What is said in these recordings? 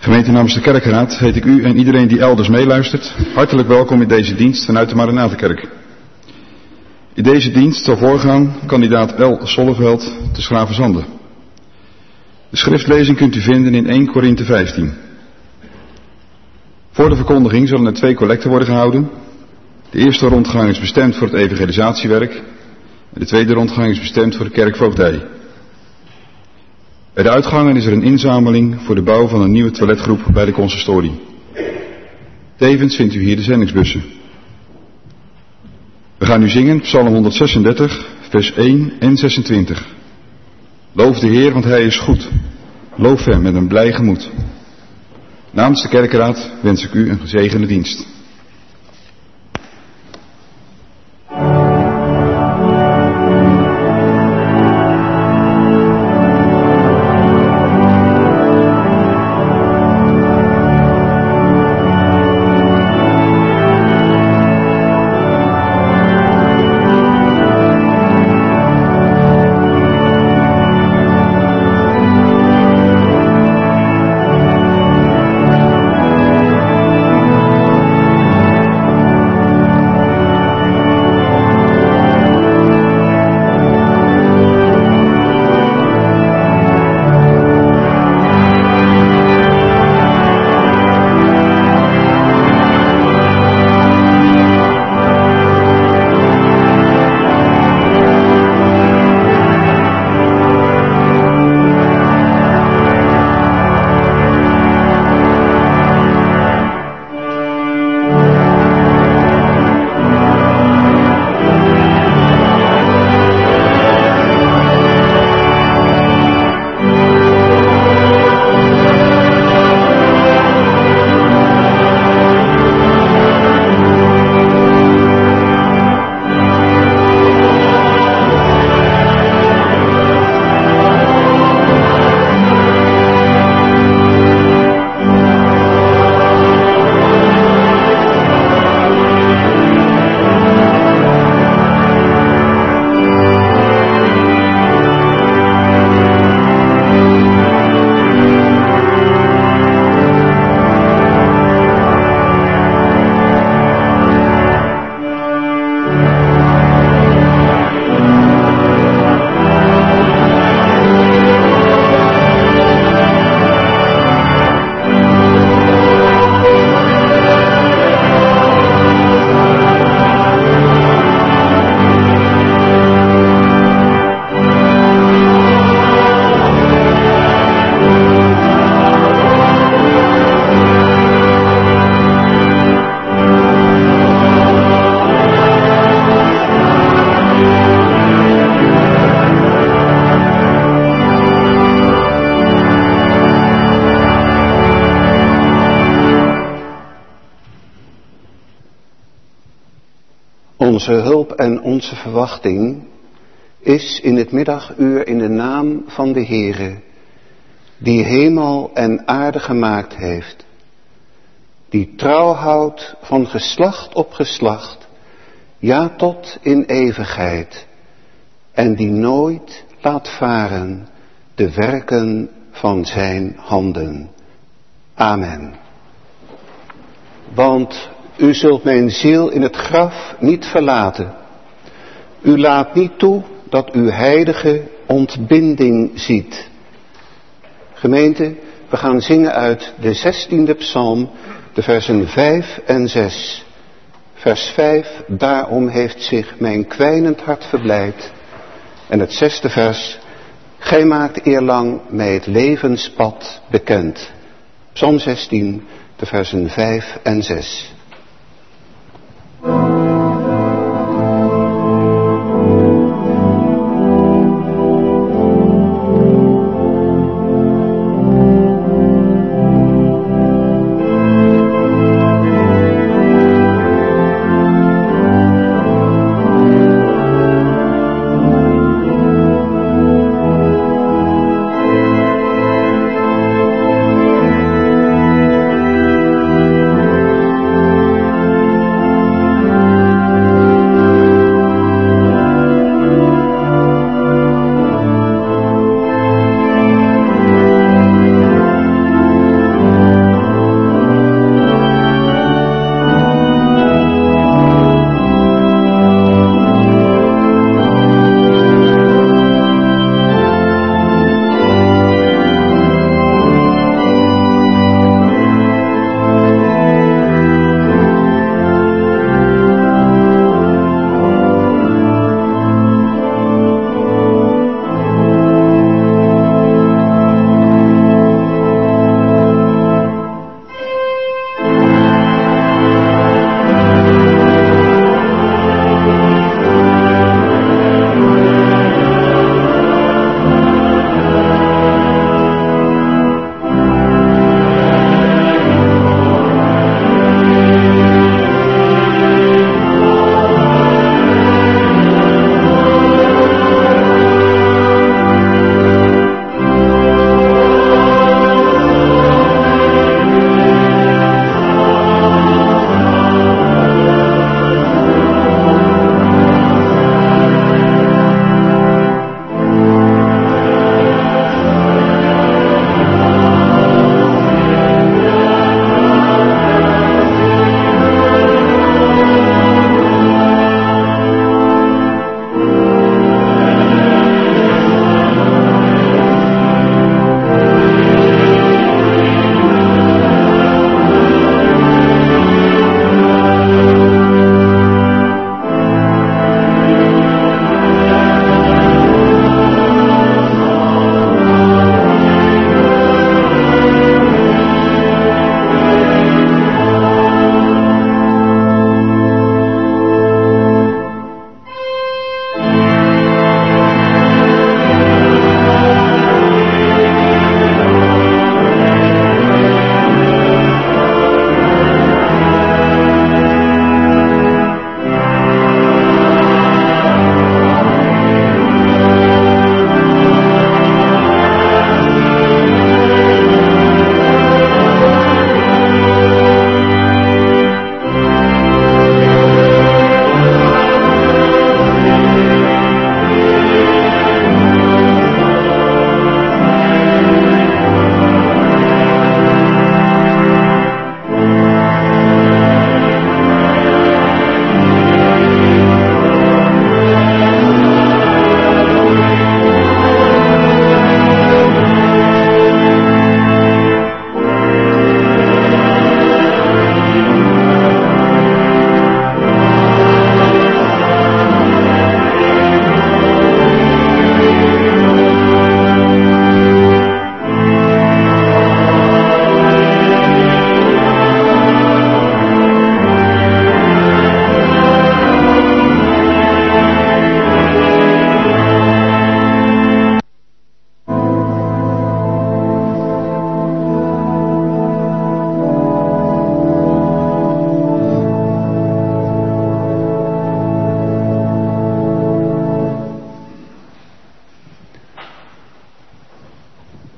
Gemeente namens de Kerkraad heet ik u en iedereen die elders meeluistert hartelijk welkom in deze dienst vanuit de Maranatenkerk. In deze dienst zal voorgaan kandidaat L. Solleveld te Schravenzande. De schriftlezing kunt u vinden in 1 Korinthe 15. Voor de verkondiging zullen er 2 collecten worden gehouden. De eerste rondgang is bestemd voor het evangelisatiewerk en de tweede rondgang is bestemd voor de kerkvoogdij. Bij de uitgangen is er een inzameling voor de bouw van een nieuwe toiletgroep bij de consistorie. Tevens vindt u hier de zendingsbussen. We gaan nu zingen Psalm 136, vers 1 en 26. Loof de Heer, want Hij is goed. Loof Hem met een blij gemoed. Namens de Kerkraad wens ik u een gezegende dienst. Onze hulp en onze verwachting is in het middaguur in de naam van de Heere, die hemel en aarde gemaakt heeft, die trouw houdt van geslacht op geslacht, ja tot in eeuwigheid, en die nooit laat varen de werken van zijn handen. Amen. Want u zult mijn ziel in het graf niet verlaten. U laat niet toe dat uw heilige ontbinding ziet. Gemeente, we gaan zingen uit de 16e psalm, de versen 5 en 6. Vers 5, daarom heeft zich mijn kwijnend hart verblijd. En het 6e vers, gij maakt eerlang mij het levenspad bekend. Psalm 16, de versen 5 en 6.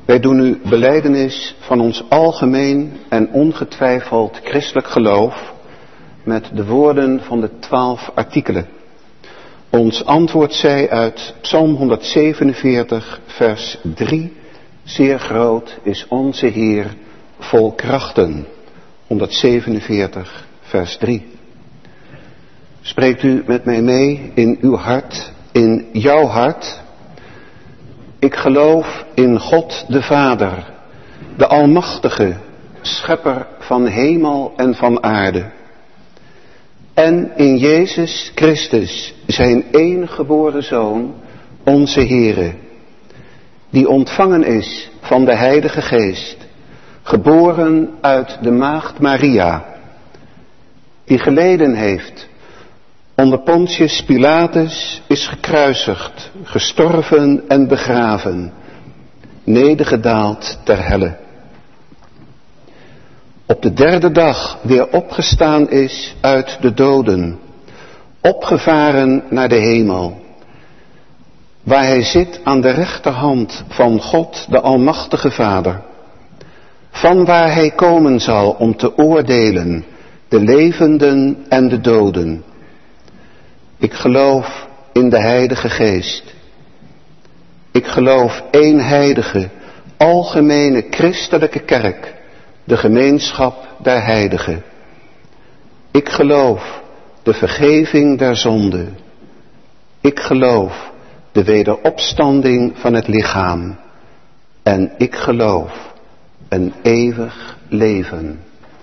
Wij doen u belijdenis van ons algemeen en ongetwijfeld christelijk geloof met de woorden van de 12 artikelen. Ons antwoord zij uit Psalm 147, vers 3. Zeer groot is onze Heer vol krachten. 147, vers 3. Spreekt u met mij mee in uw hart, in jouw hart. Ik geloof in God de Vader, de Almachtige, Schepper van hemel en van aarde. En in Jezus Christus, zijn enige geboren Zoon, onze Heere, die ontvangen is van de Heilige Geest, geboren uit de maagd Maria, die geleden heeft onder Pontius Pilatus, is gekruisigd, gestorven en begraven, nedergedaald ter helle. Op de 3e dag weer opgestaan is uit de doden, opgevaren naar de hemel, waar hij zit aan de rechterhand van God de Almachtige Vader, van waar hij komen zal om te oordelen de levenden en de doden. Ik geloof in de Heilige Geest. Ik geloof één heilige, algemene christelijke kerk, de gemeenschap der heiligen. Ik geloof de vergeving der zonden. Ik geloof de wederopstanding van het lichaam. En ik geloof een eeuwig leven.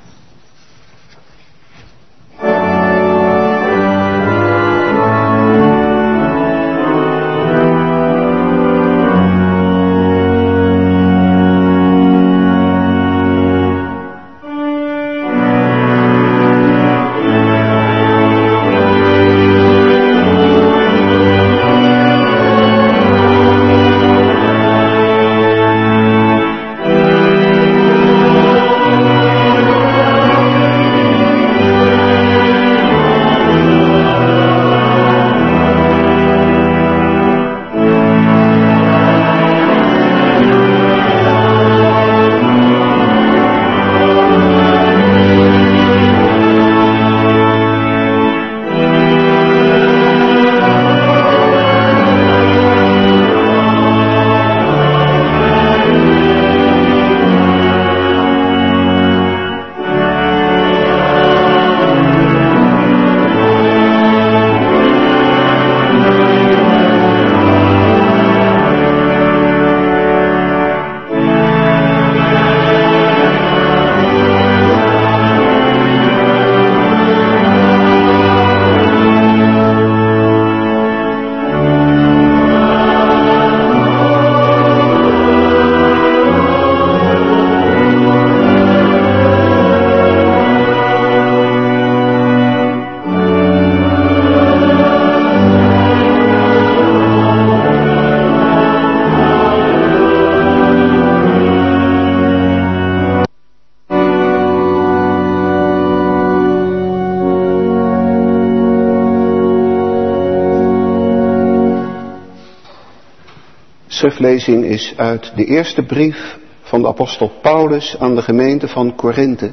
Schriftlezing is uit de eerste brief van de apostel Paulus aan de gemeente van Korinthe.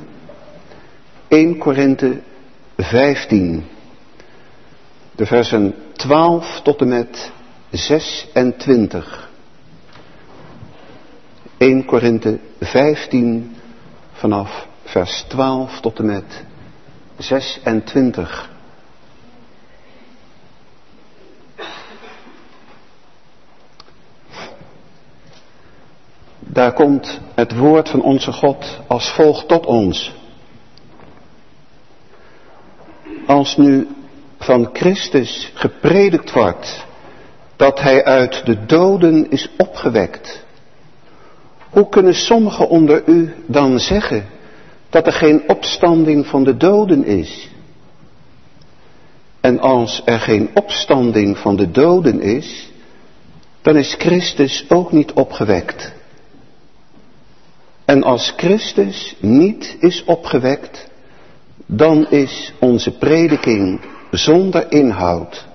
1 Korinthe 15. De versen 12 tot en met 26. 1 Korinthe 15 vanaf vers 12 tot en met 26. Daar komt het woord van onze God als volgt tot ons. Als nu van Christus gepredikt wordt dat hij uit de doden is opgewekt, hoe kunnen sommigen onder u dan zeggen dat er geen opstanding van de doden is? En als er geen opstanding van de doden is, dan is Christus ook niet opgewekt. En als Christus niet is opgewekt, dan is onze prediking zonder inhoud.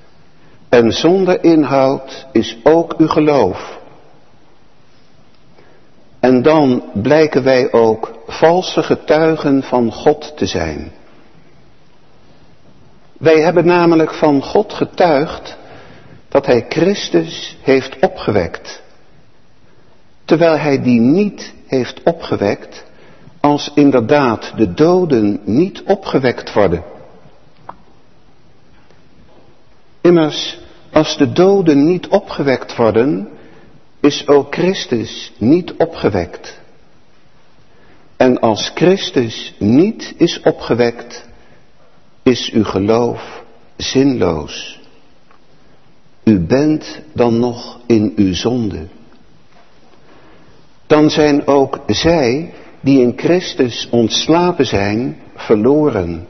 En zonder inhoud is ook uw geloof. En dan blijken wij ook valse getuigen van God te zijn. Wij hebben namelijk van God getuigd dat hij Christus heeft opgewekt. Terwijl hij die niet heeft opgewekt, als inderdaad de doden niet opgewekt worden. Immers, als de doden niet opgewekt worden, is ook Christus niet opgewekt. En als Christus niet is opgewekt, is uw geloof zinloos. U bent dan nog in uw zonde. Dan zijn ook zij die in Christus ontslapen zijn, verloren.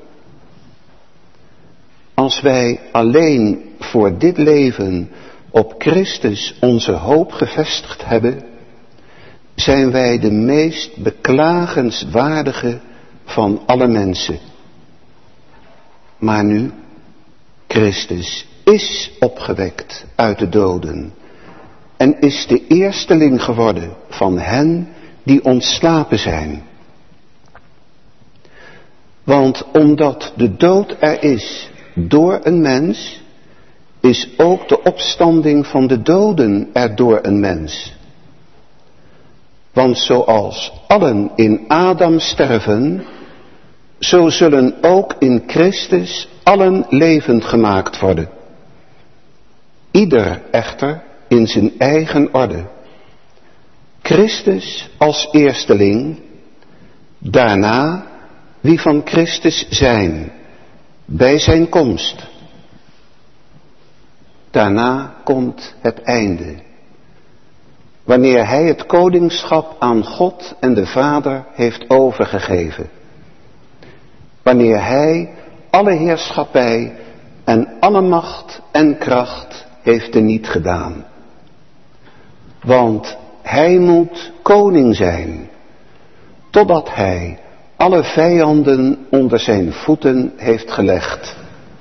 Als wij alleen voor dit leven op Christus onze hoop gevestigd hebben, zijn wij de meest beklagenswaardige van alle mensen. Maar nu, Christus is opgewekt uit de doden en is de eersteling geworden van hen die ontslapen zijn. Want omdat de dood er is door een mens, is ook de opstanding van de doden er door een mens. Want zoals allen in Adam sterven, zo zullen ook in Christus allen levend gemaakt worden. Ieder echter in zijn eigen orde. Christus als eersteling, daarna wie van Christus zijn, bij zijn komst. Daarna komt het einde, wanneer hij het koningschap aan God en de Vader heeft overgegeven. Wanneer hij alle heerschappij en alle macht en kracht heeft teniet gedaan. Want hij moet koning zijn, totdat hij alle vijanden onder zijn voeten heeft gelegd.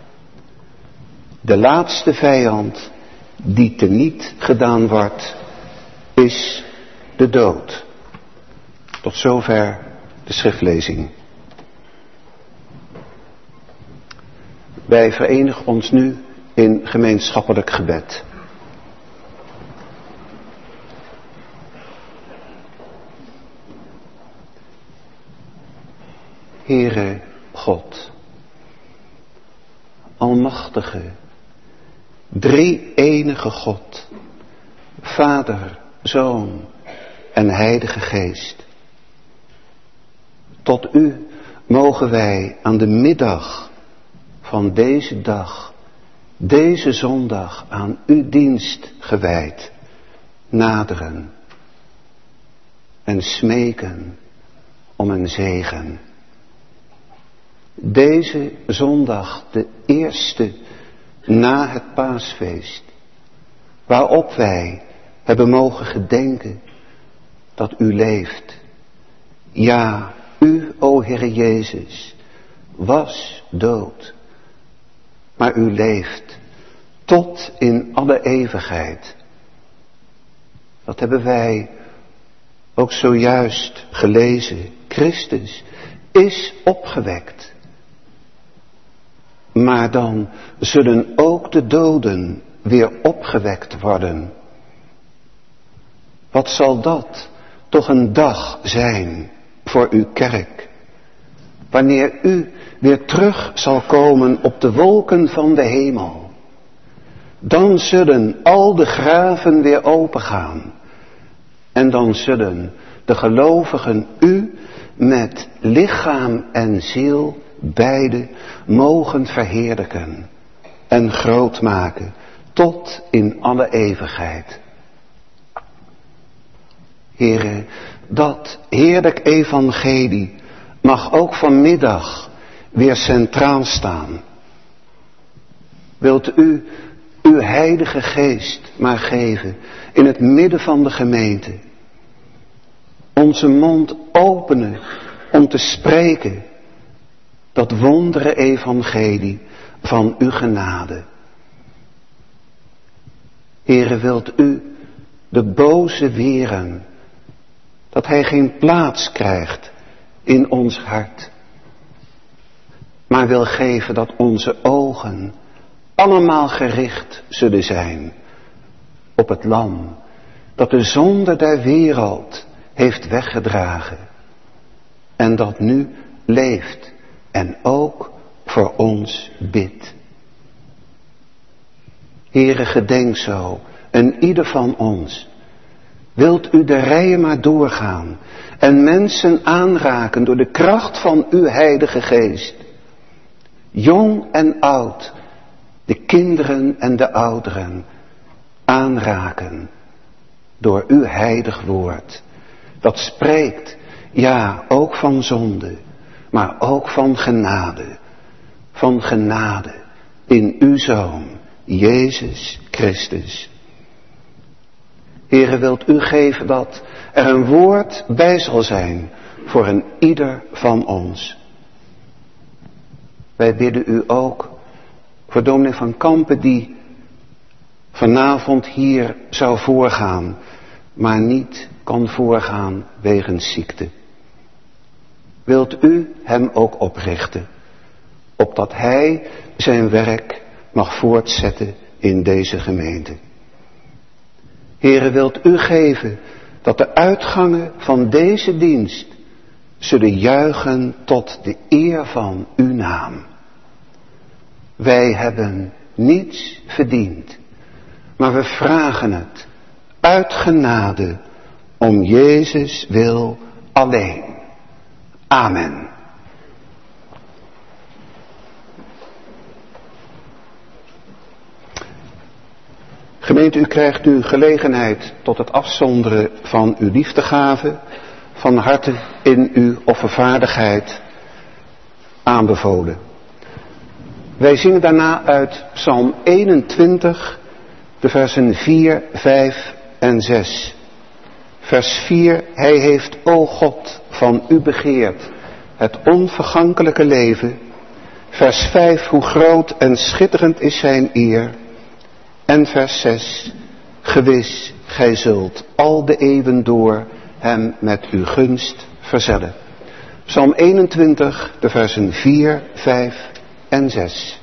De laatste vijand die teniet gedaan wordt, is de dood. Tot zover de schriftlezing. Wij verenigen ons nu in gemeenschappelijk gebed. Heere God, almachtige, drie-enige God, Vader, Zoon en Heilige Geest. Tot u mogen wij aan de middag van deze dag, deze zondag aan uw dienst gewijd, naderen en smeken om een zegen. Deze zondag, de eerste na het paasfeest, waarop wij hebben mogen gedenken dat u leeft. Ja, u, o Heer Jezus, was dood, maar u leeft tot in alle eeuwigheid. Dat hebben wij ook zojuist gelezen. Christus is opgewekt. Maar dan zullen ook de doden weer opgewekt worden. Wat zal dat toch een dag zijn voor uw kerk, wanneer u weer terug zal komen op de wolken van de hemel. Dan zullen al de graven weer opengaan en dan zullen de gelovigen u met lichaam en ziel beide mogen verheerlijken en groot maken tot in alle eeuwigheid. Heere, dat heerlijk evangelie mag ook vanmiddag weer centraal staan. Wilt u uw heilige geest maar geven in het midden van de gemeente. Onze mond openen om te spreken dat wondere evangelie van uw genade. Heere, wilt u de boze weren, dat hij geen plaats krijgt in ons hart. Maar wil geven dat onze ogen allemaal gericht zullen zijn op het lam dat de zonde der wereld heeft weggedragen en dat nu leeft en ook voor ons bidt. Heere, gedenk zo en ieder van ons. Wilt u de rijen maar doorgaan en mensen aanraken door de kracht van uw Heilige Geest. Jong en oud, de kinderen en de ouderen aanraken door uw heilig woord. Dat spreekt, ja, ook van zonde, maar ook van genade. Van genade in uw Zoon, Jezus Christus. Heere, wilt u geven dat er een woord bij zal zijn voor een ieder van ons. Wij bidden u ook voor dominee van Kampen die vanavond hier zou voorgaan, maar niet kan voorgaan wegens ziekte. Wilt u hem ook oprichten, opdat hij zijn werk mag voortzetten in deze gemeente. Heere, wilt u geven dat de uitgangen van deze dienst zullen juichen tot de eer van uw naam. Wij hebben niets verdiend, maar we vragen het uit genade om Jezus wil alleen. Amen. Gemeente, u krijgt nu gelegenheid tot het afzonderen van uw liefdegave, van harte in uw offervaardigheid aanbevolen. Wij zingen daarna uit Psalm 21, de versen 4, 5 en 6. Vers 4, hij heeft, o God, van u begeerd het onvergankelijke leven. Vers 5, hoe groot en schitterend is zijn eer. En vers 6, gewis, gij zult al de eeuwen door hem met uw gunst verzellen. Psalm 21, de versen 4, 5 en 6.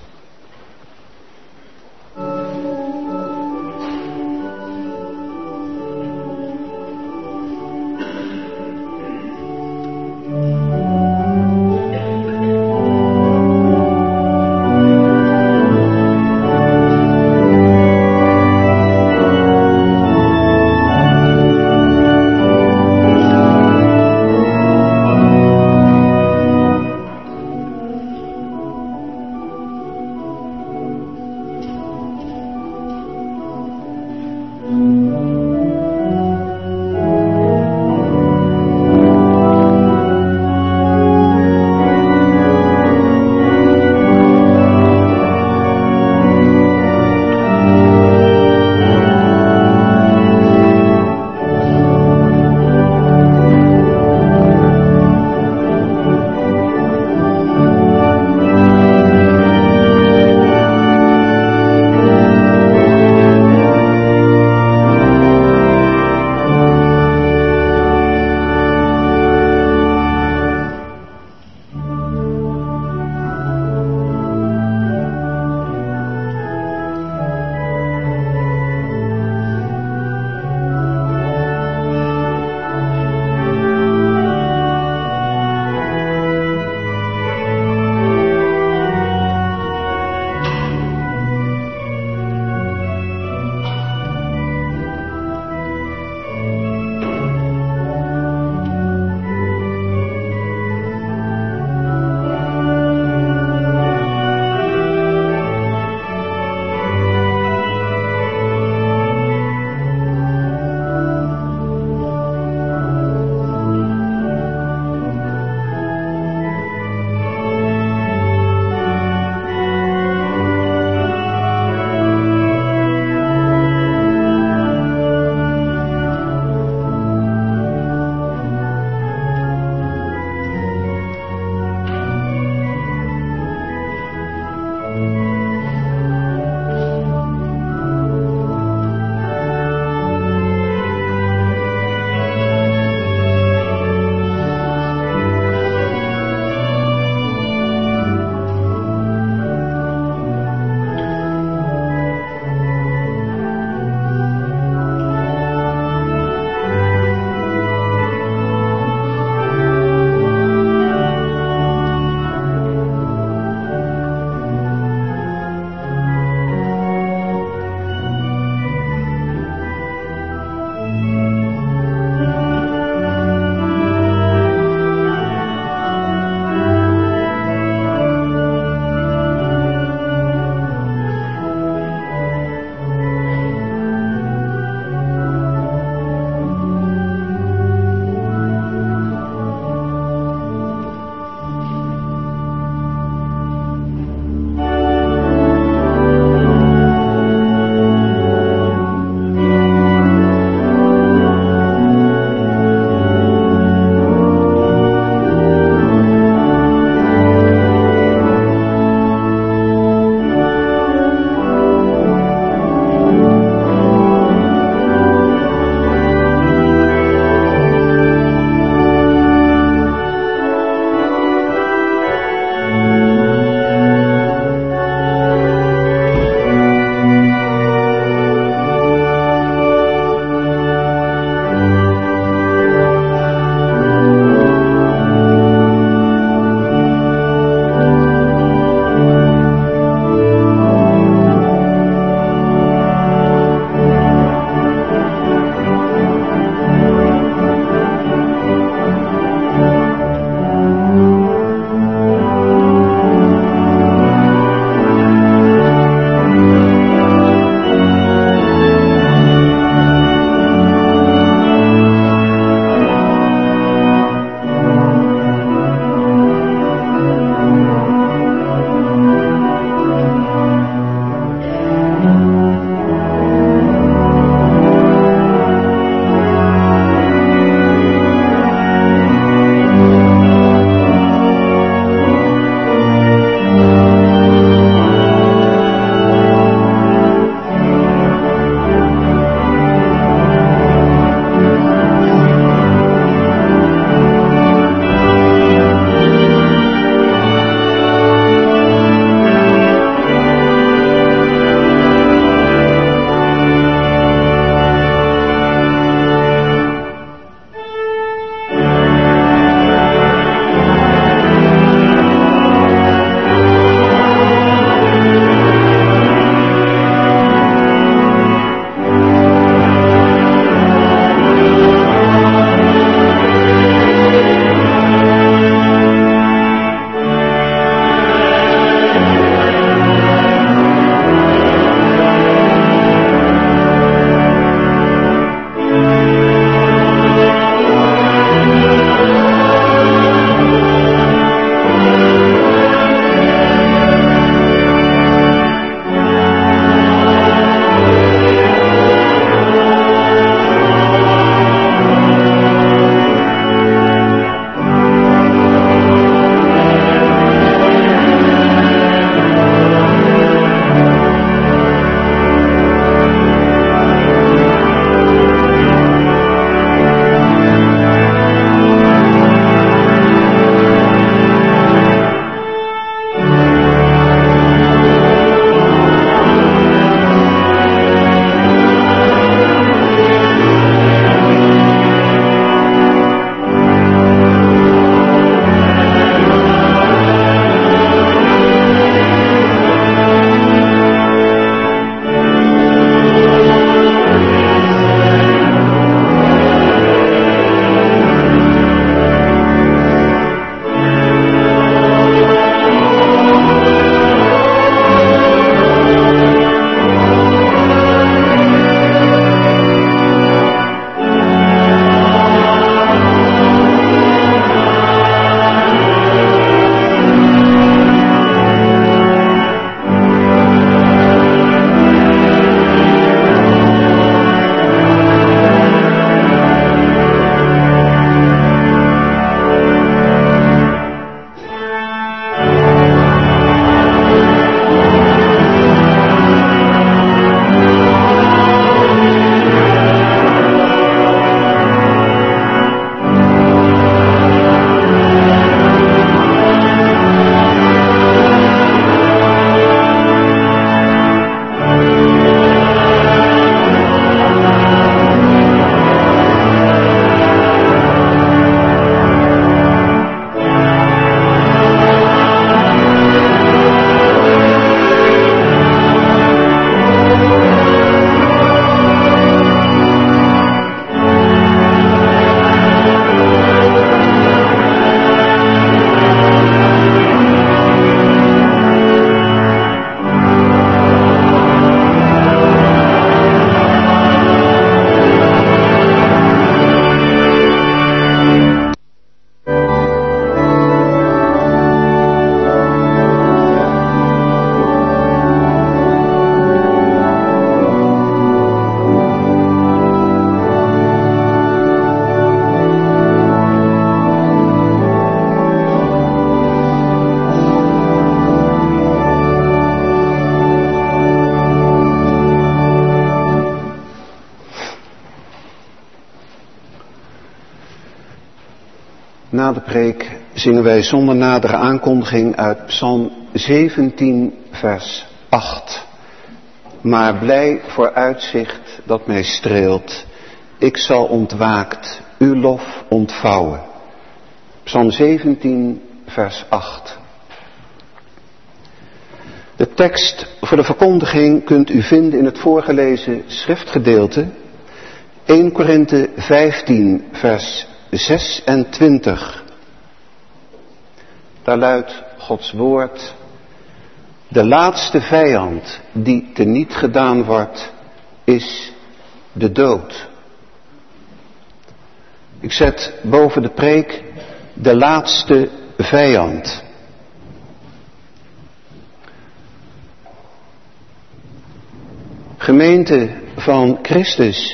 Na de preek zingen wij zonder nadere aankondiging uit Psalm 17 vers 8. Maar blij voor uitzicht dat mij streelt, ik zal ontwaakt uw lof ontvouwen. Psalm 17 vers 8. De tekst voor de verkondiging kunt u vinden in het voorgelezen schriftgedeelte 1 Korinthe 15 vers 26. Daar luidt Gods woord: de laatste vijand die teniet gedaan wordt, is de dood. Ik zet boven de preek de laatste vijand. Gemeente van Christus.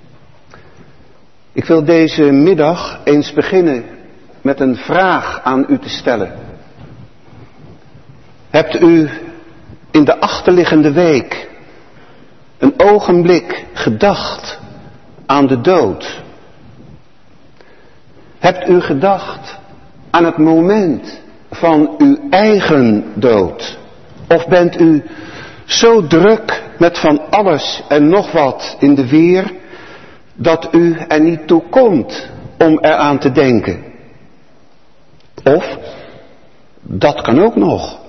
Ik wil deze middag eens beginnen met een vraag aan u te stellen. Hebt u in de achterliggende week een ogenblik gedacht aan de dood? Hebt u gedacht aan het moment van uw eigen dood? Of bent u zo druk met van alles en nog wat in de weer, dat u er niet toe komt om eraan te denken? Of, dat kan ook nog,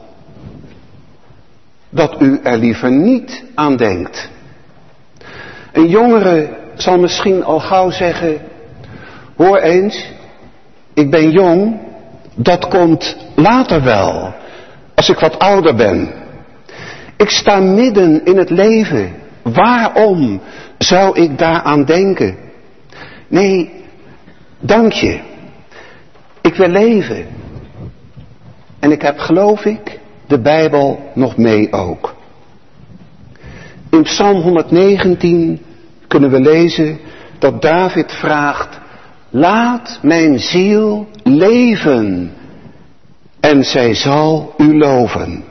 dat u er liever niet aan denkt. Een jongere zal misschien al gauw zeggen: hoor eens, ik ben jong, dat komt later wel, als ik wat ouder ben. Ik sta midden in het leven, waarom zou ik daaraan denken? Nee, dank je. Ik wil leven. En ik heb, geloof ik, de Bijbel nog mee ook. In Psalm 119 kunnen we lezen dat David vraagt: laat mijn ziel leven en zij zal u loven.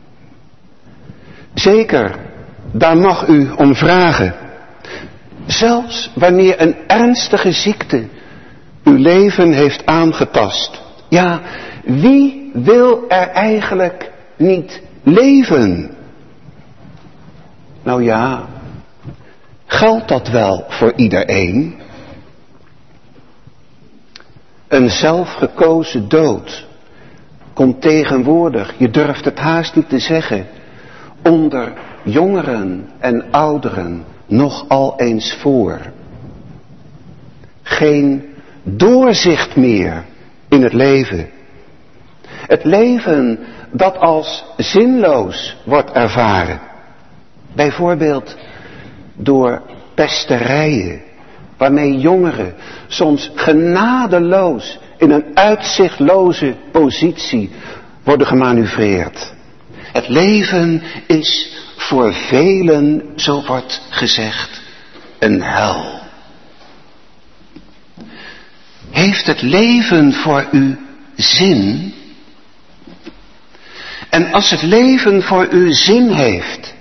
Zeker, daar mag u om vragen. Zelfs wanneer een ernstige ziekte uw leven heeft aangetast. Ja, wie wil er eigenlijk niet leven? Nou ja, geldt dat wel voor iedereen? Een zelfgekozen dood komt tegenwoordig, je durft het haast niet te zeggen, onder jongeren en ouderen nogal eens voor. Geen doorzicht meer in het leven. Het leven dat als zinloos wordt ervaren. Bijvoorbeeld door pesterijen, waarmee jongeren soms genadeloos in een uitzichtloze positie worden gemanoeuvreerd. Het leven is voor velen, zo wordt gezegd, een hel. Heeft het leven voor u zin? En als het leven voor u zin heeft,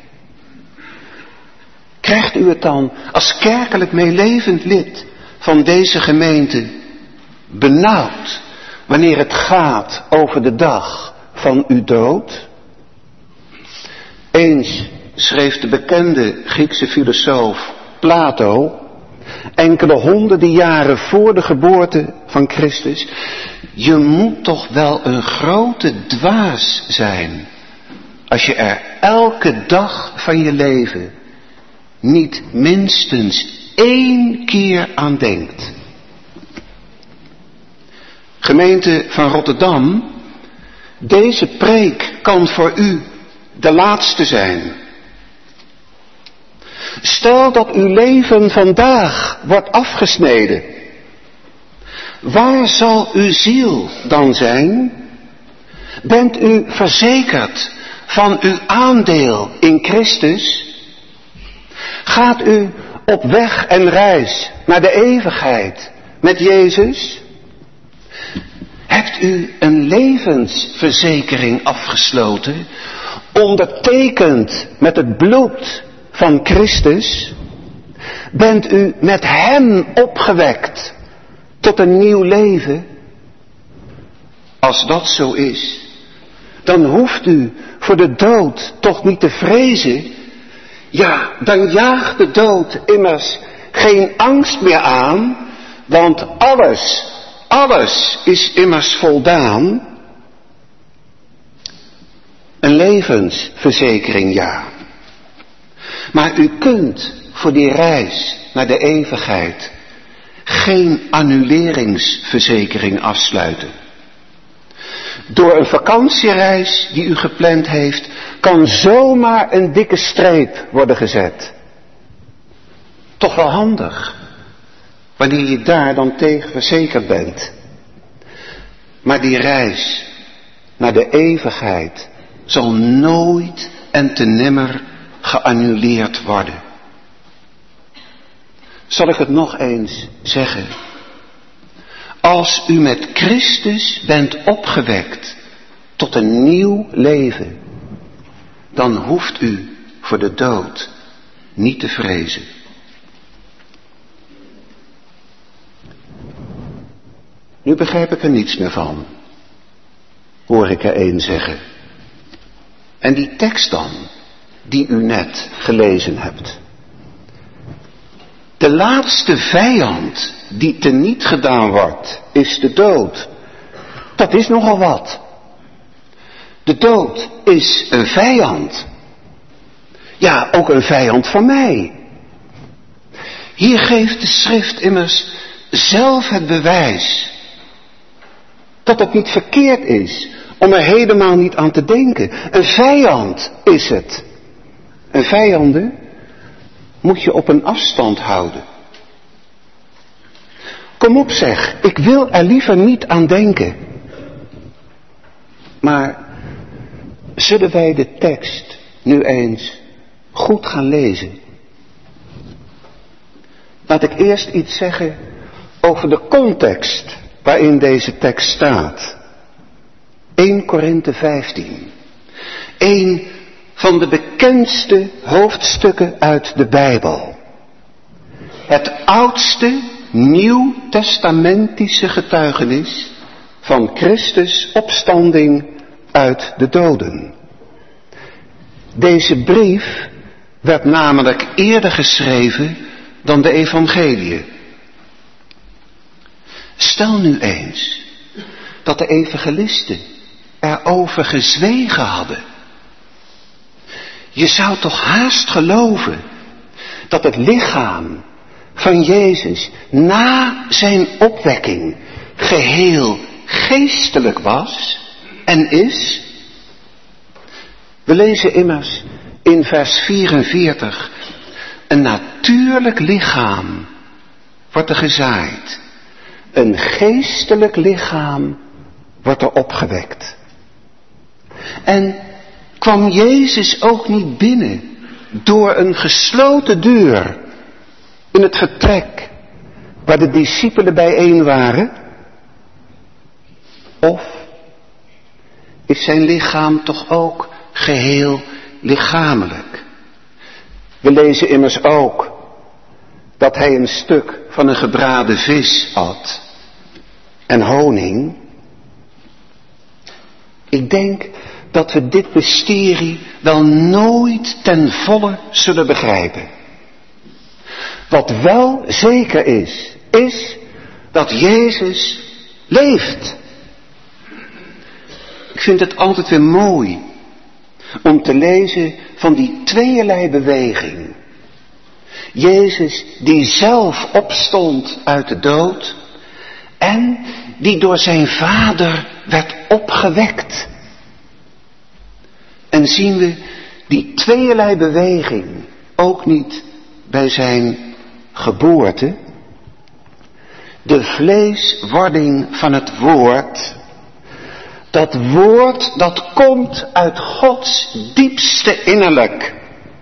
krijgt u het dan als kerkelijk meelevend lid van deze gemeente benauwd wanneer het gaat over de dag van uw dood? Eens schreef de bekende Griekse filosoof Plato, enkele honderden jaren voor de geboorte van Christus: je moet toch wel een grote dwaas zijn als je er elke dag van je leven niet minstens 1 keer aan denkt. Gemeente van Rotterdam, deze preek kan voor u de laatste zijn. Stel dat uw leven vandaag wordt afgesneden. Waar zal uw ziel dan zijn? Bent u verzekerd van uw aandeel in Christus? Gaat u op weg en reis naar de eeuwigheid met Jezus? Hebt u een levensverzekering afgesloten, ondertekend met het bloed van Christus? Bent u met Hem opgewekt tot een nieuw leven? als dat zo is, dan hoeft u voor de dood toch niet te vrezen. Ja, dan jaagt de dood immers geen angst meer aan, want alles is immers voldaan. Een levensverzekering, ja. Maar u kunt voor die reis naar de eeuwigheid geen annuleringsverzekering afsluiten. Door een vakantiereis die u gepland heeft, kan zomaar een dikke streep worden gezet. Toch wel handig, wanneer je daar dan tegen verzekerd bent. Maar die reis naar de eeuwigheid zal nooit en te nimmer geannuleerd worden. Zal ik het nog eens zeggen? Als u met Christus bent opgewekt tot een nieuw leven, dan hoeft u voor de dood niet te vrezen. Nu begrijp ik er niets meer van, hoor ik er een zeggen. En die tekst dan, die u net gelezen hebt. De laatste vijand die teniet gedaan wordt, is de dood. Dat is nogal wat. De dood is een vijand. Ja, ook een vijand van mij. Hier geeft de schrift immers zelf het bewijs dat het niet verkeerd is om er helemaal niet aan te denken. Een vijand is het. Een vijanden moet je op een afstand houden. Kom op zeg, ik wil er liever niet aan denken. Maar zullen wij de tekst nu eens goed gaan lezen? Laat ik eerst iets zeggen over de context waarin deze tekst staat. 1 Korinthe 15. Een van de bekendste hoofdstukken uit de Bijbel. Het oudste nieuwtestamentische getuigenis van Christus' opstanding uit de doden. Deze brief werd namelijk eerder geschreven dan de evangeliën. Stel nu eens dat de evangelisten erover gezwegen hadden. Je zou toch haast geloven dat het lichaam van Jezus na zijn opwekking geheel geestelijk was en is? We lezen immers in vers 44, een natuurlijk lichaam wordt er gezaaid. Een geestelijk lichaam wordt er opgewekt. En kwam Jezus ook niet binnen door een gesloten deur in het vertrek waar de discipelen bijeen waren? Of is zijn lichaam toch ook geheel lichamelijk? We lezen immers ook dat hij een stuk van een gebraden vis at en honing. Ik denk dat we dit mysterie wel nooit ten volle zullen begrijpen. Wat wel zeker is dat Jezus leeft. Ik vind het altijd weer mooi om te lezen van die tweeërlei beweging. Jezus die zelf opstond uit de dood en die door zijn Vader werd opgewekt. En zien we die tweeërlei beweging ook niet bij zijn geboorte? De vleeswording van het woord, dat woord dat komt uit Gods diepste innerlijk.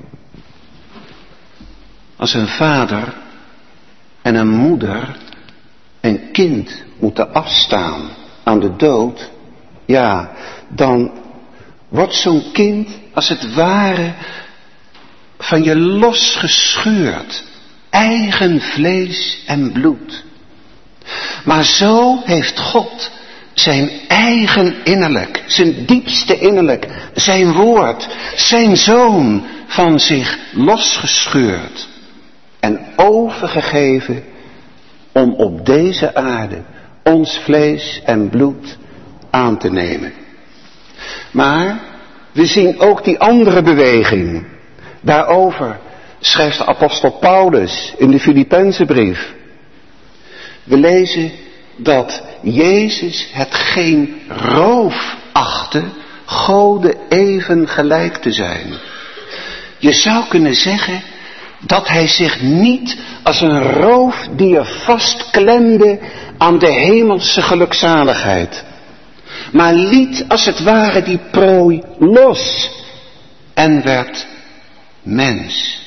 Als een vader en een moeder een kind moeten afstaan aan de dood, ja, dan wordt zo'n kind als het ware van je losgescheurd, eigen vlees en bloed. Maar zo heeft God zijn eigen innerlijk, zijn diepste innerlijk, zijn woord, zijn zoon van zich losgescheurd en overgegeven om op deze aarde ons vlees en bloed aan te nemen. Maar we zien ook die andere beweging. Daarover schrijft de apostel Paulus in de Filippenzenbrief. We lezen dat Jezus het geen roof achtte Gode even gelijk te zijn. Je zou kunnen zeggen dat hij zich niet als een roofdier vastklemde aan de hemelse gelukzaligheid, maar liet als het ware die prooi los en werd mens.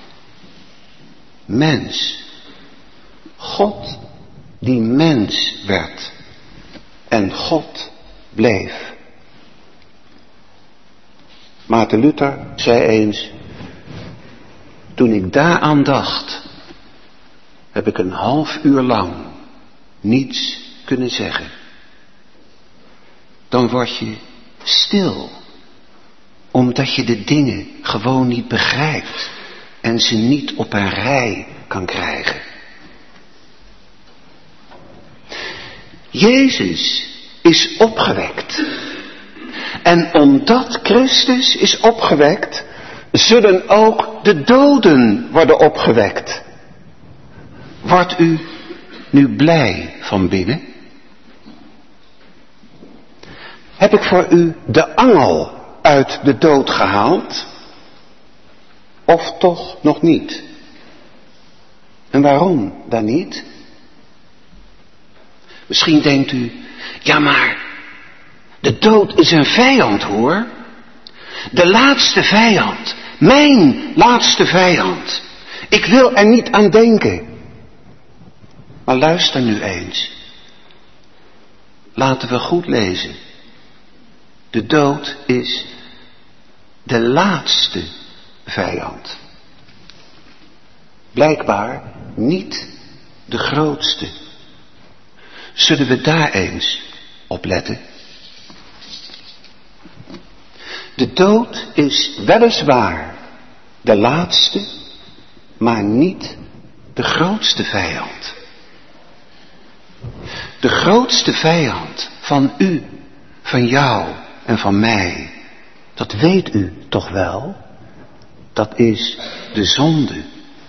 Mens. God die mens werd en God bleef. Maarten Luther zei eens: toen ik daaraan dacht, heb ik een half uur lang niets kunnen zeggen. Dan word je stil, omdat je de dingen gewoon niet begrijpt en ze niet op een rij kan krijgen. Jezus is opgewekt. En omdat Christus is opgewekt, zullen ook de doden worden opgewekt. Wordt u nu blij van binnen? Heb ik voor u de angel uit de dood gehaald? Of toch nog niet? En waarom dan niet? Misschien denkt u, ja maar, de dood is een vijand hoor. De laatste vijand, mijn laatste vijand. Ik wil er niet aan denken. Maar luister nu eens. Laten we goed lezen. De dood is de laatste vijand. Blijkbaar niet de grootste. Zullen we daar eens op letten? De dood is weliswaar de laatste, maar niet de grootste vijand. De grootste vijand van u, van jou en van mij, dat weet u toch wel? Dat is de zonde.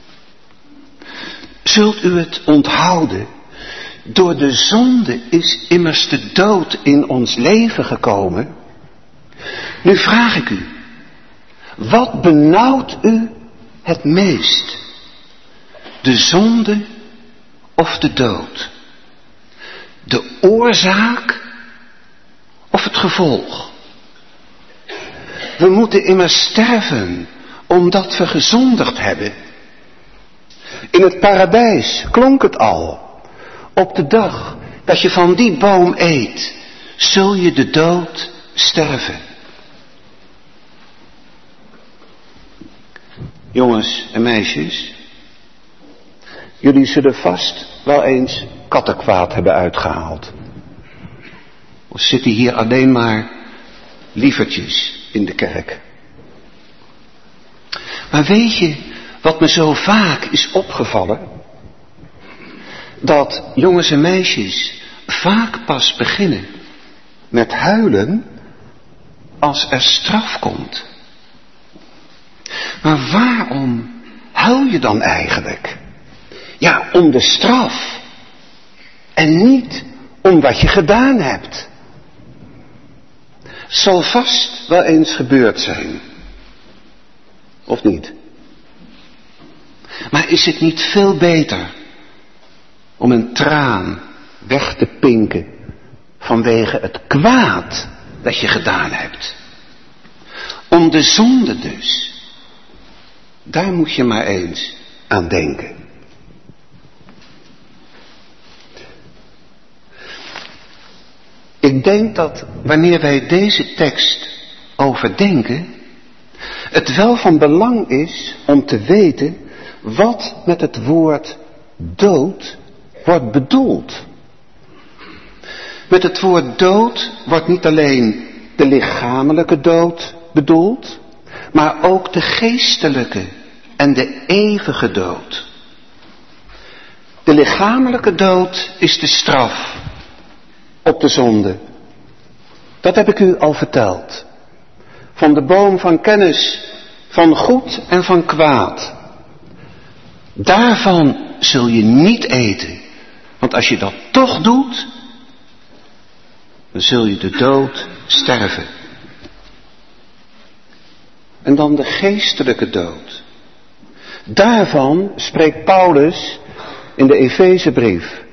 Zult u het onthouden? Door de zonde is immers de dood in ons leven gekomen. Nu vraag ik u, wat benauwt u het meest? De zonde of de dood? De oorzaak of het gevolg? We moeten immers sterven omdat we gezondigd hebben. In het paradijs klonk het al. Op de dag dat je van die boom eet, zul je de dood sterven. Jongens en meisjes, jullie zullen vast wel eens kattenkwaad hebben uitgehaald. Of zitten hier alleen maar lievertjes in de kerk? Maar weet je wat me zo vaak is opgevallen? Dat jongens en meisjes vaak pas beginnen met huilen als er straf komt. Maar waarom huil je dan eigenlijk? Ja, om de straf. En niet om wat je gedaan hebt. Zal vast wel eens gebeurd zijn. Of niet? Maar is het niet veel beter om een traan weg te pinken vanwege het kwaad dat je gedaan hebt? Om de zonde dus. Daar moet je maar eens aan denken. Ik denk dat wanneer wij deze tekst overdenken, het wel van belang is om te weten wat met het woord dood wordt bedoeld. Met het woord dood wordt niet alleen de lichamelijke dood bedoeld, maar ook de geestelijke en de eeuwige dood. De lichamelijke dood is de straf op de zonde. Dat heb ik u al verteld. Van de boom van kennis van goed en van kwaad. Daarvan zul je niet eten. Want als je dat toch doet, dan zul je de dood sterven. En dan de geestelijke dood. Daarvan spreekt Paulus in de Efezebrief.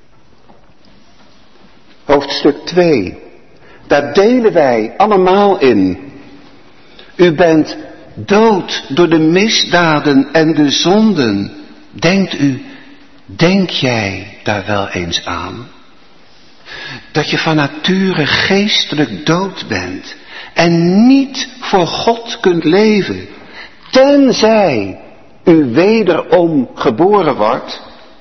Hoofdstuk 2. Daar delen wij allemaal in. U bent dood door de misdaden en de zonden. Denk jij daar wel eens aan? Dat je van nature geestelijk dood bent en niet voor God kunt leven, tenzij u wederom geboren wordt.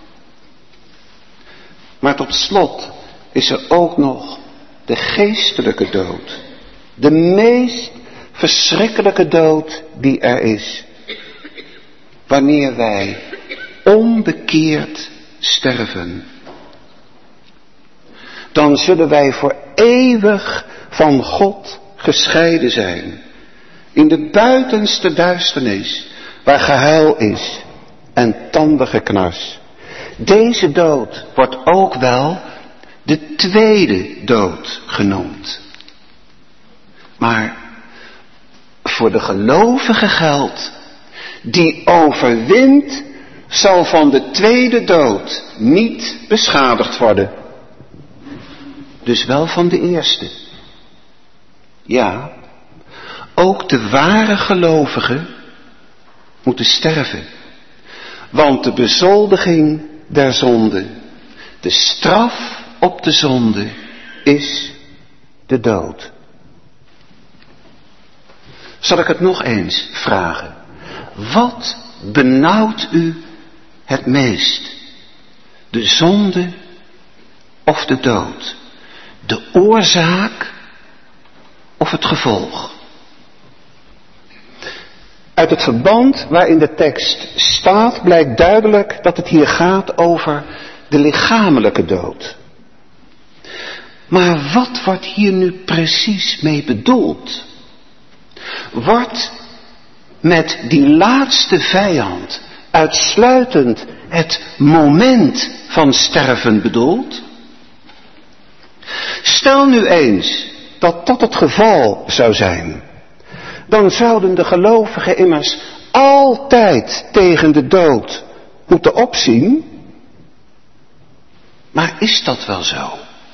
Maar tot slot is er ook nog de geestelijke dood. De meest verschrikkelijke dood die er is. Wanneer wij onbekeerd sterven. Dan zullen wij voor eeuwig van God gescheiden zijn. In de buitenste duisternis, waar gehuil is en tandengeknars. Deze dood wordt ook wel de tweede dood genoemd. Maar voor de gelovige geldt, die overwint, zal van de tweede dood niet beschadigd worden. Dus wel van de eerste. Ja, ook de ware gelovigen moeten sterven. Want de bezoldiging der zonde, de straf op de zonde, is de dood. Zal ik het nog eens vragen? Wat benauwt u het meest? De zonde of de dood? De oorzaak of het gevolg? Uit het verband waarin de tekst staat blijkt duidelijk dat het hier gaat over de lichamelijke dood. Maar wat wordt hier nu precies mee bedoeld? Wordt met die laatste vijand uitsluitend het moment van sterven bedoeld? Stel nu eens dat dat het geval zou zijn. Dan zouden de gelovigen immers altijd tegen de dood moeten opzien. Maar is dat wel zo?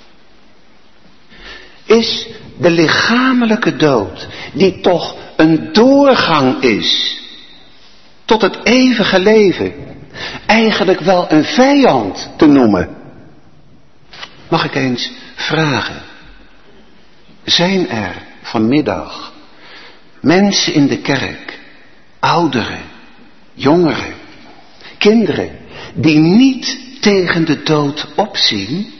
Is de lichamelijke dood, die toch een doorgang is tot het eeuwige leven, eigenlijk wel een vijand te noemen? Mag ik eens vragen, zijn er vanmiddag mensen in de kerk, ouderen, jongeren, kinderen, die niet tegen de dood opzien?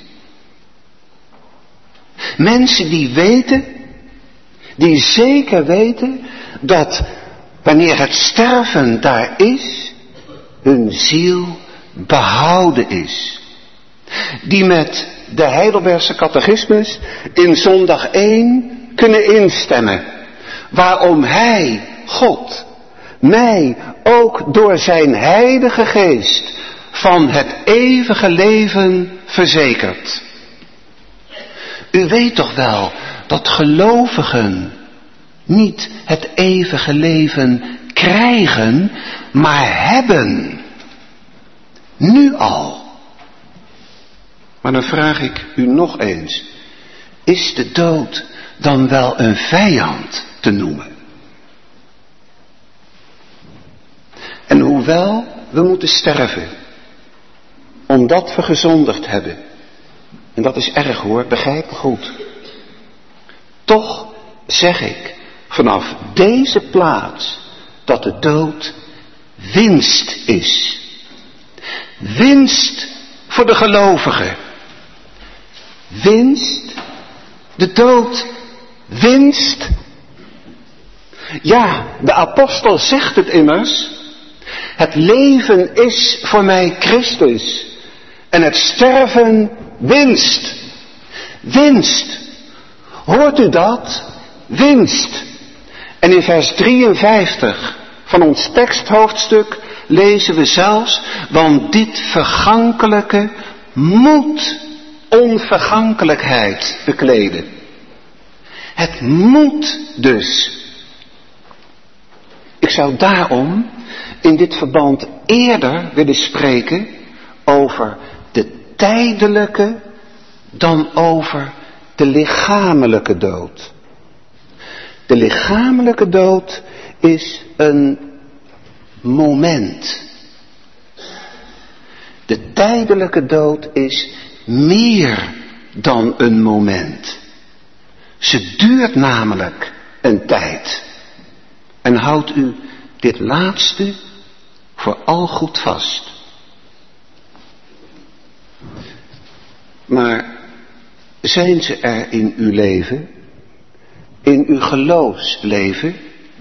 Mensen die weten, die zeker weten, dat wanneer het sterven daar is, hun ziel behouden is. Die met de Heidelbergse catechismus in zondag 1 kunnen instemmen. Waarom Hij, God, mij ook door zijn Heilige Geest van het eeuwige leven verzekert. U weet toch wel dat gelovigen niet het eeuwige leven krijgen, maar hebben. Nu al. Maar dan vraag ik u nog eens, is de dood dan wel een vijand te noemen? En hoewel we moeten sterven, omdat we gezondigd hebben, en dat is erg hoor, begrijp me goed. Toch zeg ik vanaf deze plaats dat de dood winst is. Winst voor de gelovigen. winst? De dood winst? Ja, de apostel zegt het immers. Het leven is voor mij Christus en het sterven winst. Winst. Hoort u dat? Winst. En in vers 53 van ons teksthoofdstuk lezen we zelfs, want dit vergankelijke moet onvergankelijkheid bekleden. Het moet dus. Ik zou daarom in dit verband eerder willen spreken over de tijdelijke dan over de lichamelijke dood. De lichamelijke dood is een moment. De tijdelijke dood is meer dan een moment. Ze duurt namelijk een tijd. En houdt u dit laatste vooral goed vast. Maar zijn ze er in uw leven, in uw geloofsleven,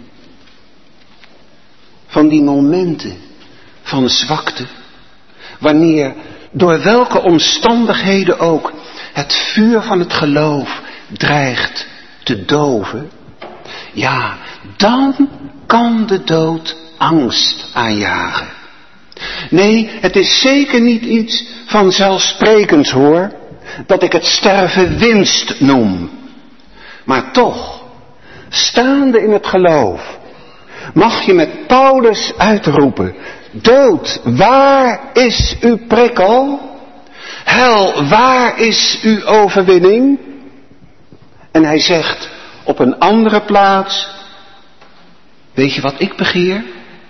van die momenten van zwakte, wanneer door welke omstandigheden ook het vuur van het geloof dreigt te doven? Ja, dan kan de dood angst aanjagen. Nee, het is zeker niet iets vanzelfsprekends hoor, dat ik het sterven winst noem. Maar toch, staande in het geloof, mag je met Paulus uitroepen: dood, waar is uw prikkel? Hel, waar is uw overwinning? En hij zegt op een andere plaats: weet je wat ik begeer?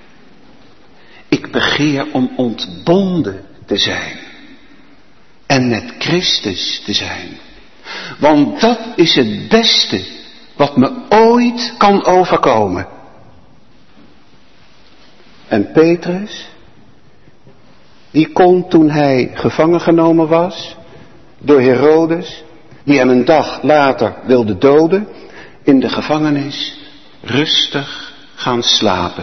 Ik begeer om ontbonden te zijn en met Christus te zijn. Want dat is het beste wat me ooit kan overkomen. En Petrus, die kon toen hij gevangen genomen was door Herodes, die hem een dag later wilde doden, in de gevangenis rustig gaan slapen.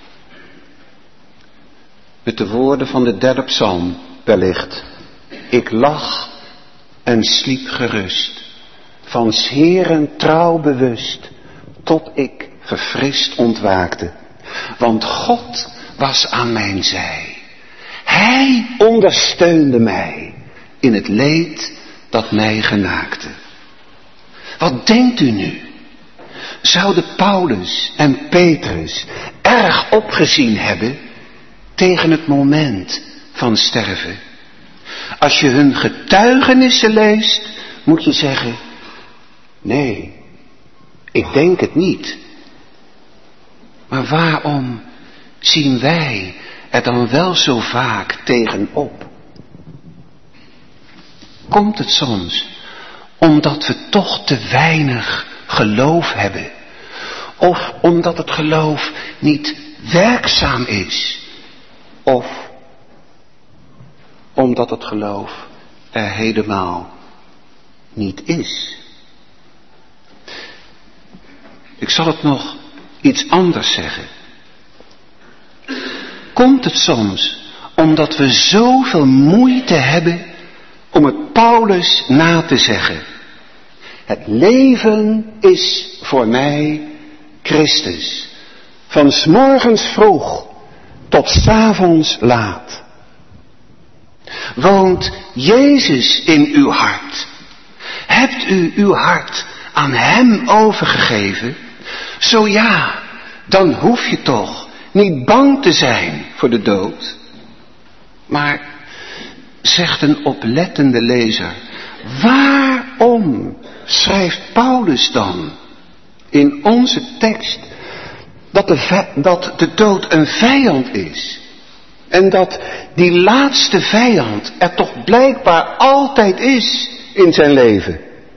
Met de woorden van de 3e psalm wellicht: ik lag en sliep gerust, van 's Heeren trouw bewust, tot ik verfrist ontwaakte. Want God was aan mijn zij. Hij ondersteunde mij in het leed dat mij genaakte. Wat denkt u nu? Zouden Paulus en Petrus erg opgezien hebben tegen het moment van sterven? Als je hun getuigenissen leest, moet je zeggen: nee, ik denk het niet. Maar waarom zien wij er dan wel zo vaak tegenop? Komt het soms omdat we toch te weinig geloof hebben? Of omdat het geloof niet werkzaam is? Of omdat het geloof er helemaal niet is? Ik zal het nog iets anders zeggen. Komt het soms omdat we zoveel moeite hebben om het Paulus na te zeggen? Het leven is voor mij Christus. Van 's morgens vroeg tot 's avonds laat. Woont Jezus in uw hart? Hebt u uw hart aan Hem overgegeven? Zo ja, dan hoef je toch niet bang te zijn voor de dood. Maar, zegt een oplettende lezer, waarom schrijft Paulus dan in onze tekst dat de dood een vijand is? En dat die laatste vijand er toch blijkbaar altijd is in zijn leven?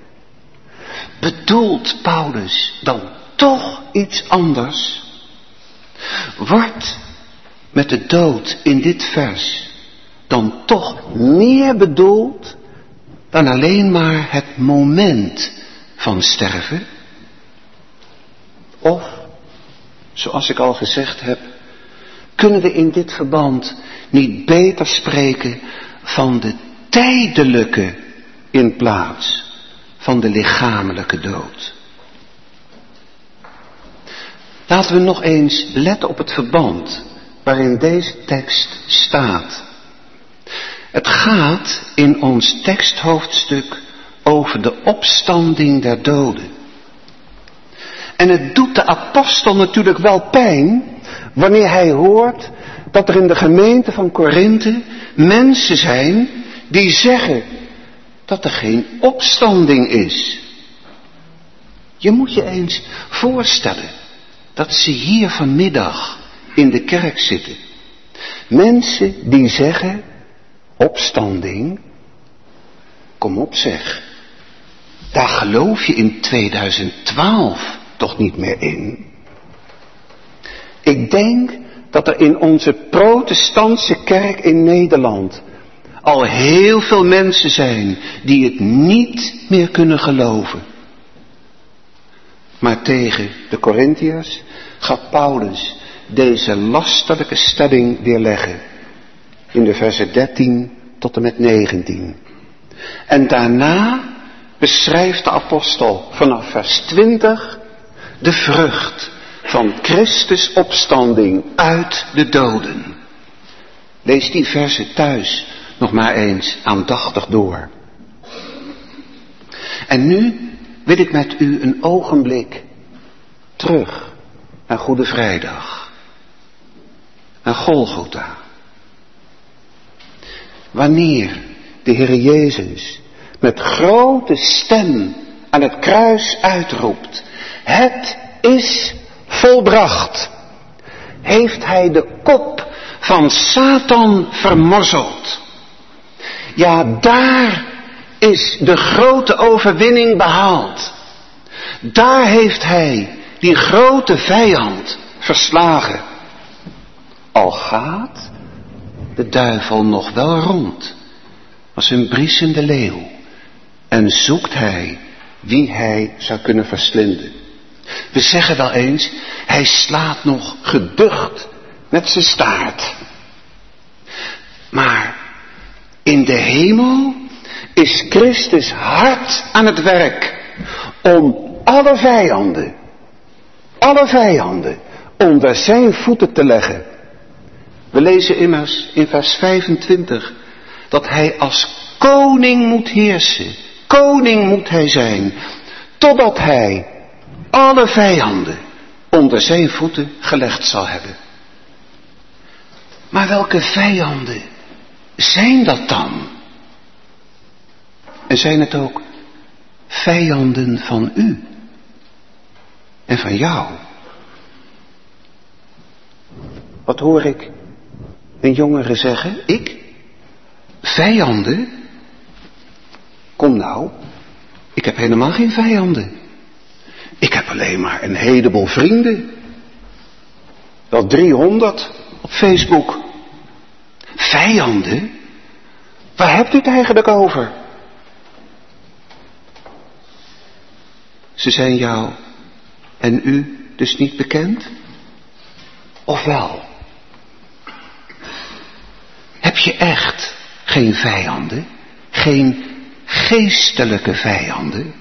Bedoelt Paulus dan toch iets anders? Wordt met de dood in dit vers dan toch meer bedoeld dan alleen maar het moment van sterven? Of, zoals ik al gezegd heb, kunnen we in dit verband niet beter spreken van de tijdelijke in plaats van de lichamelijke dood? Laten we nog eens letten op het verband waarin deze tekst staat. Het gaat in ons teksthoofdstuk over de opstanding der doden. En het doet de apostel natuurlijk wel pijn wanneer hij hoort dat er in de gemeente van Korinthe mensen zijn die zeggen dat er geen opstanding is. Je moet je eens voorstellen dat ze hier vanmiddag in de kerk zitten. Mensen die zeggen, opstanding, kom op zeg, daar geloof je in 2012 toch niet meer in. Ik denk dat er in onze protestantse kerk in Nederland al heel veel mensen zijn die het niet meer kunnen geloven. Maar tegen de Korintiërs gaat Paulus deze lasterlijke stelling weerleggen. In de versen 13 tot en met 19. En daarna beschrijft de apostel vanaf vers 20 de vrucht van Christus opstanding uit de doden. Lees die versen thuis nog maar eens aandachtig door. En nu wil ik met u een ogenblik terug naar Goede Vrijdag. Naar Golgotha. Wanneer de Heer Jezus met grote stem aan het kruis uitroept: het is volbracht, heeft hij de kop van Satan vermorzeld. Ja, daar is de grote overwinning behaald. Daar heeft hij die grote vijand verslagen. Al gaat de duivel nog wel rond als een briesende leeuw en zoekt hij wie hij zou kunnen verslinden. We zeggen wel eens, hij slaat nog geducht met zijn staart. Maar in de hemel is Christus hard aan het werk om alle vijanden onder zijn voeten te leggen. We lezen immers in vers 25 dat hij als koning moet heersen. Koning moet hij zijn, totdat hij alle vijanden onder zijn voeten gelegd zal hebben. Maar welke vijanden zijn dat dan? En zijn het ook vijanden van u en van jou? Wat hoor ik een jongere zeggen? Ik? Vijanden? Kom nou, ik heb helemaal geen vijanden. Ik heb alleen maar een heleboel vrienden. Wel 300 op Facebook. Vijanden? Waar hebt u het eigenlijk over? Ze zijn jou en u dus niet bekend? Of wel? Heb je echt geen vijanden? Geen geestelijke vijanden?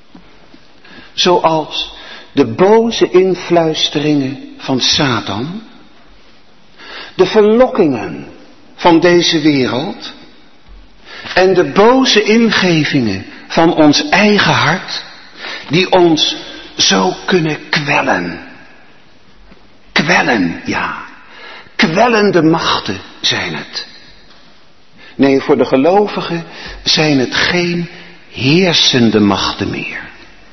Zoals de boze influisteringen van Satan, de verlokkingen van deze wereld en de boze ingevingen van ons eigen hart, die ons zo kunnen kwellen. Kwellen, ja. Kwellende machten zijn het. Nee, voor de gelovigen zijn het geen heersende machten meer.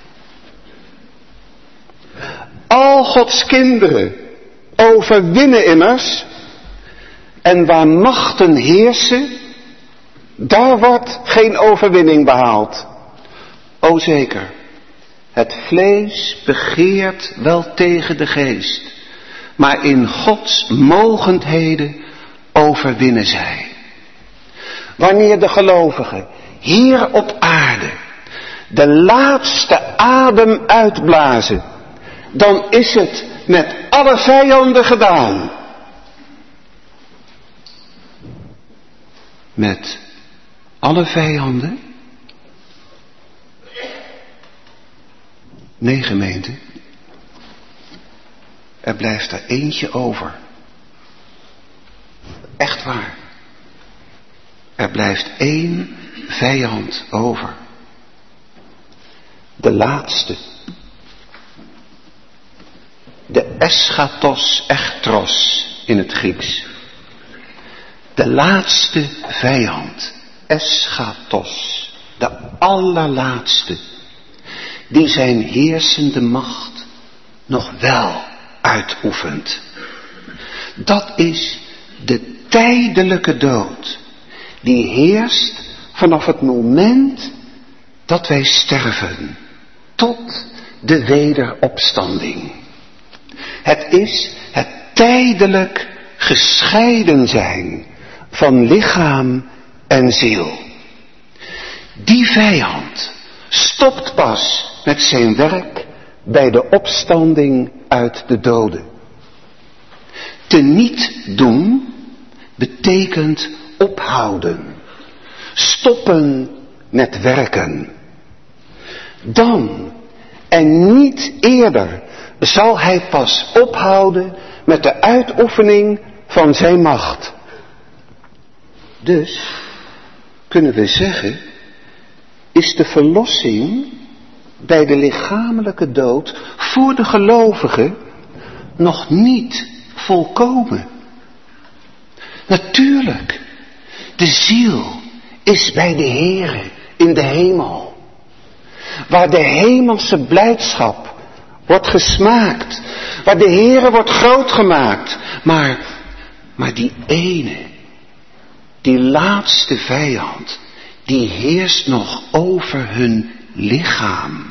Al Gods kinderen overwinnen immers. En waar machten heersen, daar wordt geen overwinning behaald. O zeker, het vlees begeert wel tegen de geest, maar in Gods mogendheden overwinnen zij. Wanneer de gelovigen hier op aarde de laatste adem uitblazen, dan is het met alle vijanden gedaan. Met alle vijanden? Nee, gemeente. Er blijft er eentje over. Echt waar. Er blijft één vijand over. De laatste. De eschatos echtros in het Grieks. De laatste vijand. Eschatos. De allerlaatste. Die zijn heersende macht nog wel uitoefent. Dat is de tijdelijke dood. Die heerst vanaf het moment dat wij sterven. Tot de wederopstanding. Het is het tijdelijk gescheiden zijn van lichaam en ziel. Die vijand stopt pas met zijn werk bij de opstanding uit de doden. Teniet doen betekent ophouden. Stoppen met werken. Dan en niet eerder zal hij pas ophouden met de uitoefening van zijn macht. Dus kunnen we zeggen, is de verlossing bij de lichamelijke dood voor de gelovige nog niet volkomen. Natuurlijk, de ziel is bij de Heere in de hemel, waar de hemelse blijdschap wordt gesmaakt, waar de Heere wordt groot gemaakt, maar die ene, die laatste vijand, die heerst nog over hun lichaam.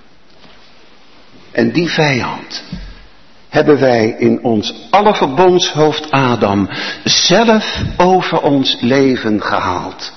En die vijand hebben wij in ons allerverbondshoofd Adam zelf over ons leven gehaald.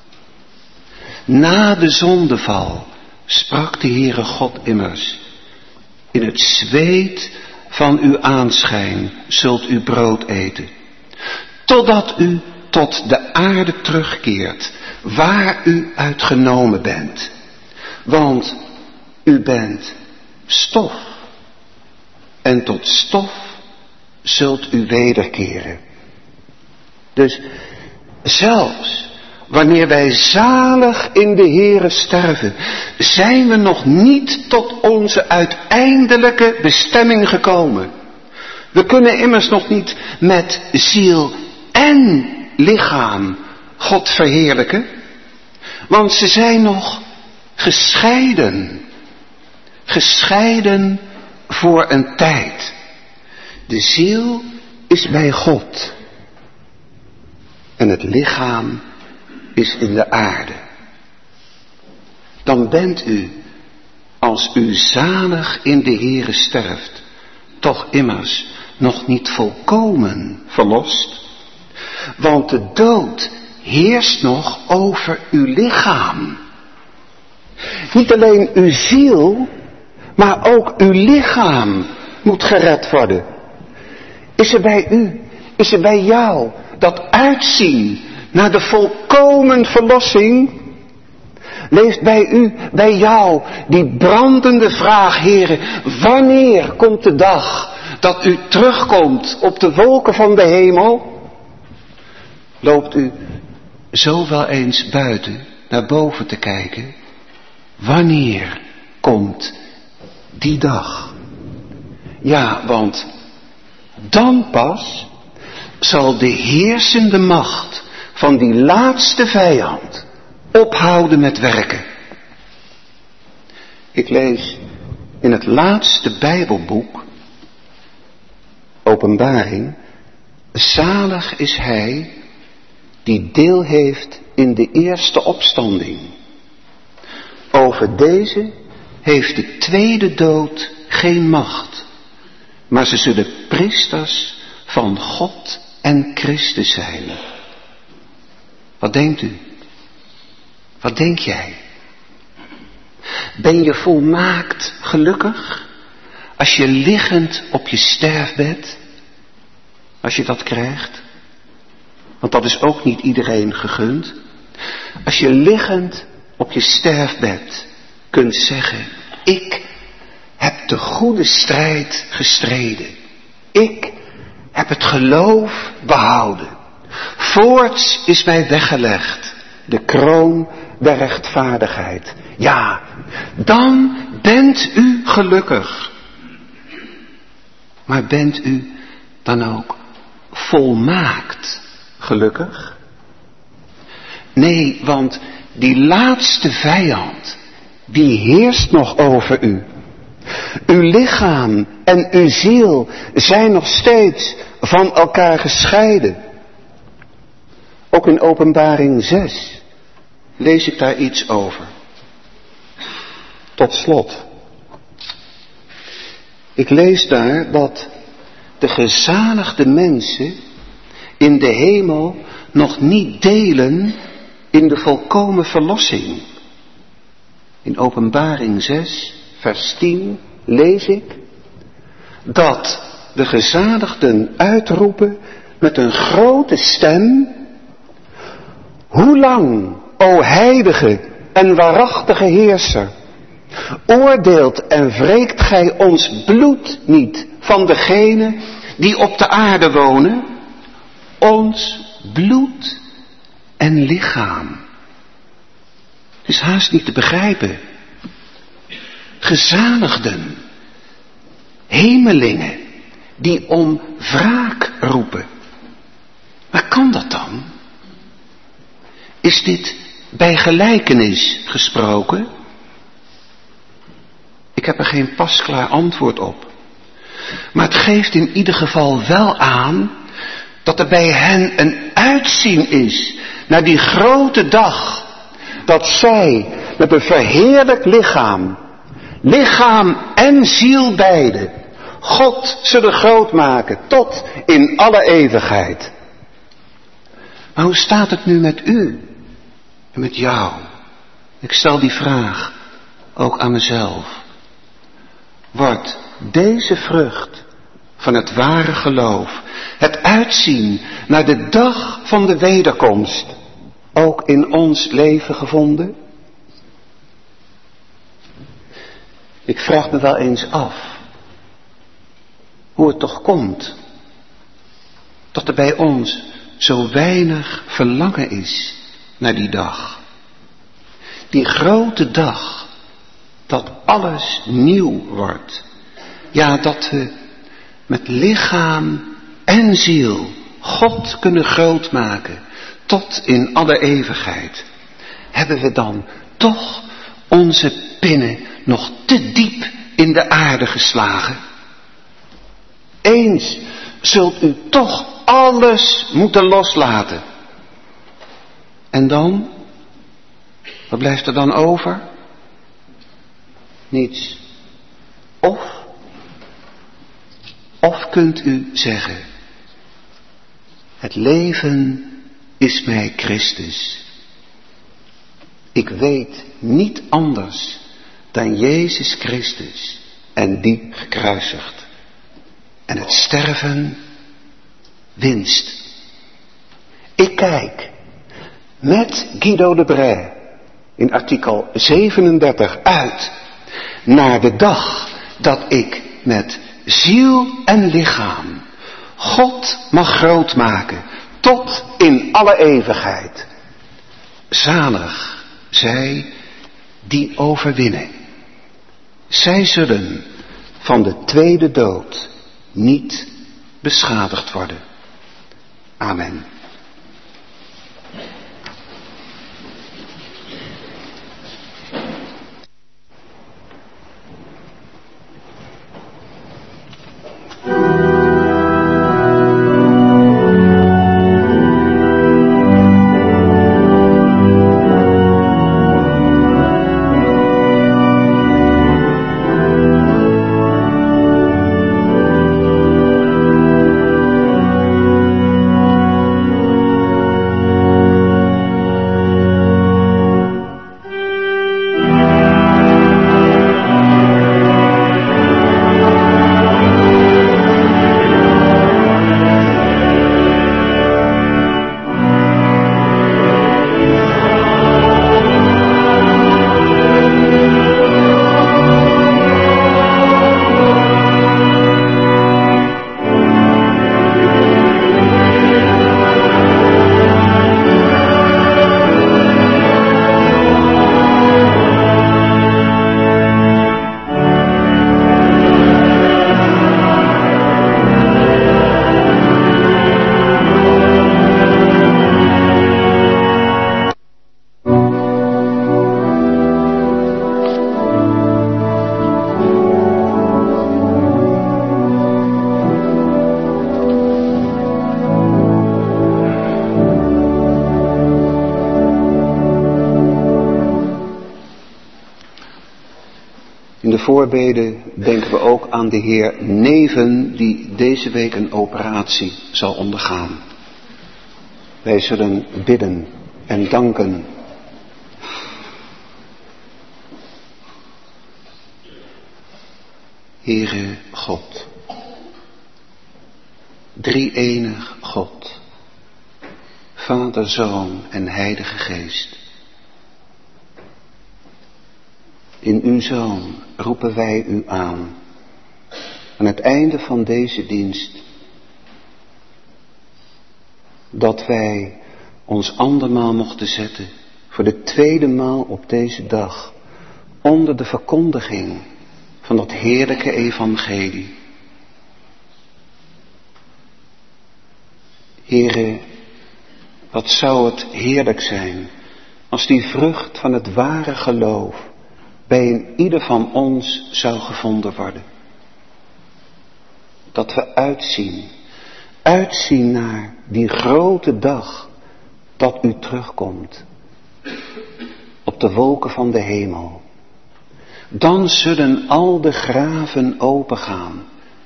Na de zondeval sprak de Heere God immers: in het zweet van uw aanschijn zult u brood eten, totdat u tot de aarde terugkeert, waar u uit genomen bent. Want u bent stof, en tot stof zult u wederkeren. Dus zelfs wanneer wij zalig in de Heere sterven, zijn we nog niet tot onze uiteindelijke bestemming gekomen. We kunnen immers nog niet met ziel en lichaam God verheerlijken, want ze zijn nog gescheiden. Gescheiden voor een tijd. De ziel is bij God en het lichaam is in de aarde. Dan bent u, als u zalig in de Heere sterft, toch immers nog niet volkomen verlost. Want de dood heerst nog over uw lichaam. Niet alleen uw ziel, maar ook uw lichaam moet gered worden. Is er bij u, is er bij jou dat uitzien naar de volkomen verlossing? Leeft bij u, bij jou, die brandende vraag: Heere, wanneer komt de dag dat u terugkomt op de wolken van de hemel? Loopt u zo wel eens buiten naar boven te kijken? Wanneer komt die dag? Ja, want dan pas zal de heersende macht van die laatste vijand ophouden met werken. Ik lees in het laatste Bijbelboek, Openbaring: zalig is hij die deel heeft in de eerste opstanding. Over deze heeft de tweede dood geen macht, maar ze zullen priesters van God en Christus zijn. Wat denkt u? Wat denk jij? Ben je volmaakt gelukkig als je liggend op je sterfbed, als je dat krijgt? Want dat is ook niet iedereen gegund. Als je liggend op je sterfbed kunt zeggen, ik heb de goede strijd gestreden. Ik heb het geloof behouden. Voorts is mij weggelegd de kroon der rechtvaardigheid. Ja, dan bent u gelukkig. Maar bent u dan ook volmaakt gelukkig? Nee, want die laatste vijand, die heerst nog over u. Uw lichaam en uw ziel zijn nog steeds van elkaar gescheiden. Ook in Openbaring 6 lees ik daar iets over. Tot slot. Ik lees daar dat de gezaligde mensen in de hemel nog niet delen in de volkomen verlossing. In Openbaring 6, vers 10 lees ik dat de gezaligden uitroepen met een grote stem: hoe lang, o heilige en waarachtige heerser, oordeelt en wreekt gij ons bloed niet van degenen die op de aarde wonen? Ons bloed en lichaam. Het is haast niet te begrijpen. Gezaligden, hemelingen, die om wraak roepen. Waar kan dat dan? Is dit bij gelijkenis gesproken? Ik heb er geen pasklaar antwoord op. Maar het geeft in ieder geval wel aan dat er bij hen een uitzien is naar die grote dag, dat zij met een verheerlijk lichaam en ziel beide, God zullen groot maken tot in alle eeuwigheid. Maar hoe staat het nu met u en met jou? Ik stel die vraag ook aan mezelf. Wordt deze vrucht van het ware geloof, het uitzien naar de dag van de wederkomst, ook in ons leven gevonden? Ik vraag me wel eens af hoe het toch komt dat er bij ons zo weinig verlangen is naar die dag. Die grote dag, dat alles nieuw wordt. Ja, dat we met lichaam en ziel God kunnen grootmaken tot in alle eeuwigheid. Hebben we dan toch onze pinnen nog te diep in de aarde geslagen? Eens zult u toch alles moeten loslaten. En dan? Wat blijft er dan over? Niets. Of kunt u zeggen: het leven is mij Christus. Ik weet niet anders dan Jezus Christus en die gekruisigd. En het sterven winst. Ik kijk met Guido de Brès in artikel 37 uit naar de dag dat ik met ziel en lichaam God mag grootmaken tot in alle eeuwigheid. Zalig zij die overwinnen. Zij zullen van de tweede dood niet beschadigd worden. Amen. In de voorbeden denken we ook aan de heer Neven die deze week een operatie zal ondergaan. Wij zullen bidden en danken. Heere God, drie-enig God, Vader, Zoon en Heilige Geest. In uw Zoon roepen wij u aan het einde van deze dienst, dat wij ons andermaal mochten zetten voor de tweede maal op deze dag onder de verkondiging van dat heerlijke evangelie. Heere, wat zou het heerlijk zijn als die vrucht van het ware geloof bij een ieder van ons zou gevonden worden. Dat we uitzien naar die grote dag dat u terugkomt op de wolken van de hemel. Dan zullen al de graven opengaan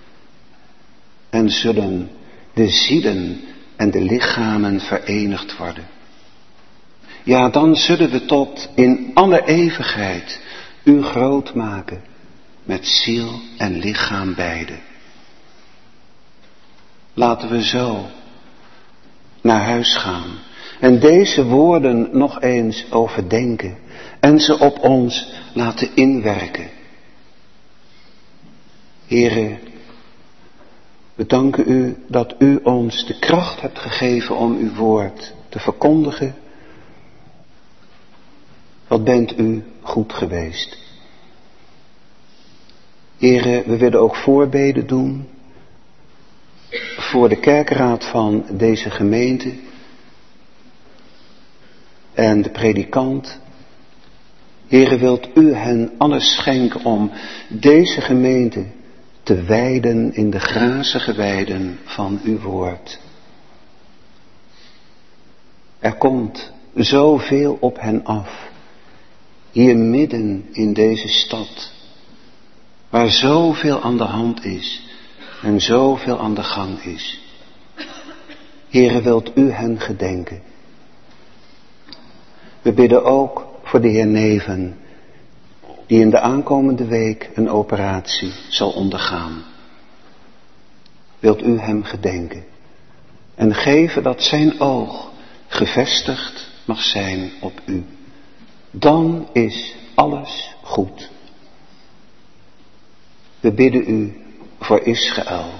en zullen de zielen en de lichamen verenigd worden. Ja, dan zullen we tot in alle eeuwigheid u groot maken met ziel en lichaam beide. Laten we zo naar huis gaan en deze woorden nog eens overdenken en ze op ons laten inwerken. Heere, we danken u dat u ons de kracht hebt gegeven om uw woord te verkondigen. Wat bent u goed geweest. Heere, we willen ook voorbeden doen voor de kerkraad van deze gemeente en de predikant. Heere, wilt u hen alles schenken om deze gemeente te wijden in de grazige weiden van uw woord. Er komt zoveel op hen af, hier midden in deze stad, waar zoveel aan de hand is en zoveel aan de gang is. Heere, wilt u hen gedenken. We bidden ook voor de heer Neven, die in de aankomende week een operatie zal ondergaan. Wilt u hem gedenken en geven dat zijn oog gevestigd mag zijn op u. Dan is alles goed. We bidden u voor Israël.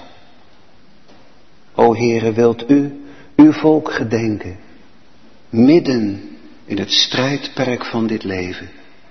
O Heere, wilt u uw volk gedenken, midden in het strijdperk van dit leven.